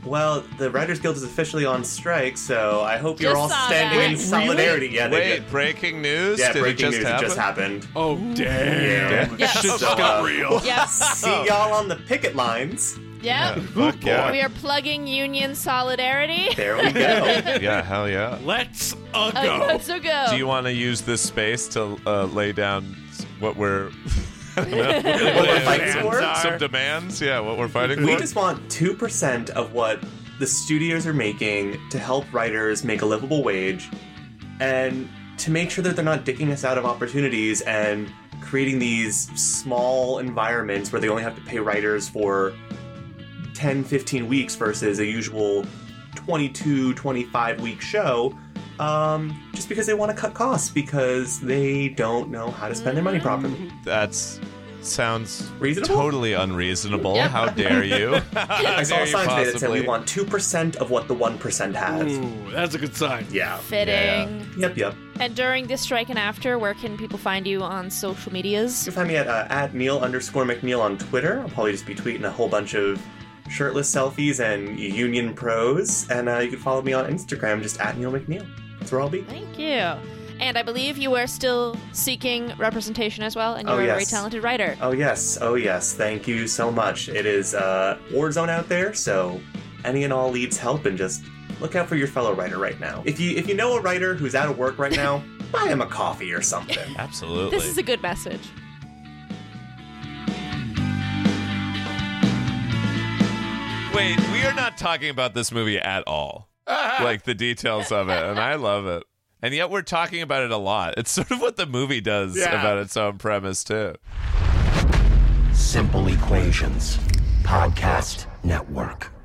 Well, the Writers Guild is officially on strike, so I hope you're Just all saw standing that. in solidarity. Yeah, they Wait, did. breaking news? Yeah, Did breaking it just news. happen? It just happened. Oh, damn. Yeah. Shit's So, got uh, real. Yep. See y'all on the picket lines. Yep. Fuck yeah. We are plugging union solidarity. There we go. Yeah, hell yeah. Let's uh, Uh, go. Let's go. Do you want to use this space to uh, lay down what we're What we're fighting for? some demands? Yeah, what we're fighting We for? just want two percent of what the studios are making to help writers make a livable wage and to make sure that they're not dicking us out of opportunities and creating these small environments where they only have to pay writers for ten, fifteen weeks versus a usual twenty-two, twenty-five week show, um, just because they want to cut costs because they don't know how to spend their money properly. That's sounds Reasonable? totally unreasonable. Yep. How dare you? I saw dare a you sign today that said we possibly? want two percent of what the one percent has. Ooh, that's a good sign. Yeah. Fitting. Yep, yep. And during this strike and after, where can people find you on social medias? You can find me at, uh, at Neil underscore McNeil on Twitter. I'll probably just be tweeting a whole bunch of shirtless selfies and union pros. And uh, you can follow me on Instagram, just at Neil McNeil. That's where I'll be. Thank you. And I believe you are still seeking representation as well, and you're Oh, a very yes. talented writer. Oh, yes. Oh, yes. Thank you so much. It is uh, Warzone out there, so any and all leads help, and just look out for your fellow writer right now. If you if you know a writer who's out of work right now, buy him a coffee or something. Absolutely. This is a good message. Wait, we are not talking about this movie at all. Like the details of it, and I love it. And yet we're talking about it a lot. It's sort of what the movie does Yeah. about its own premise, too. Simple Equations Podcast Network.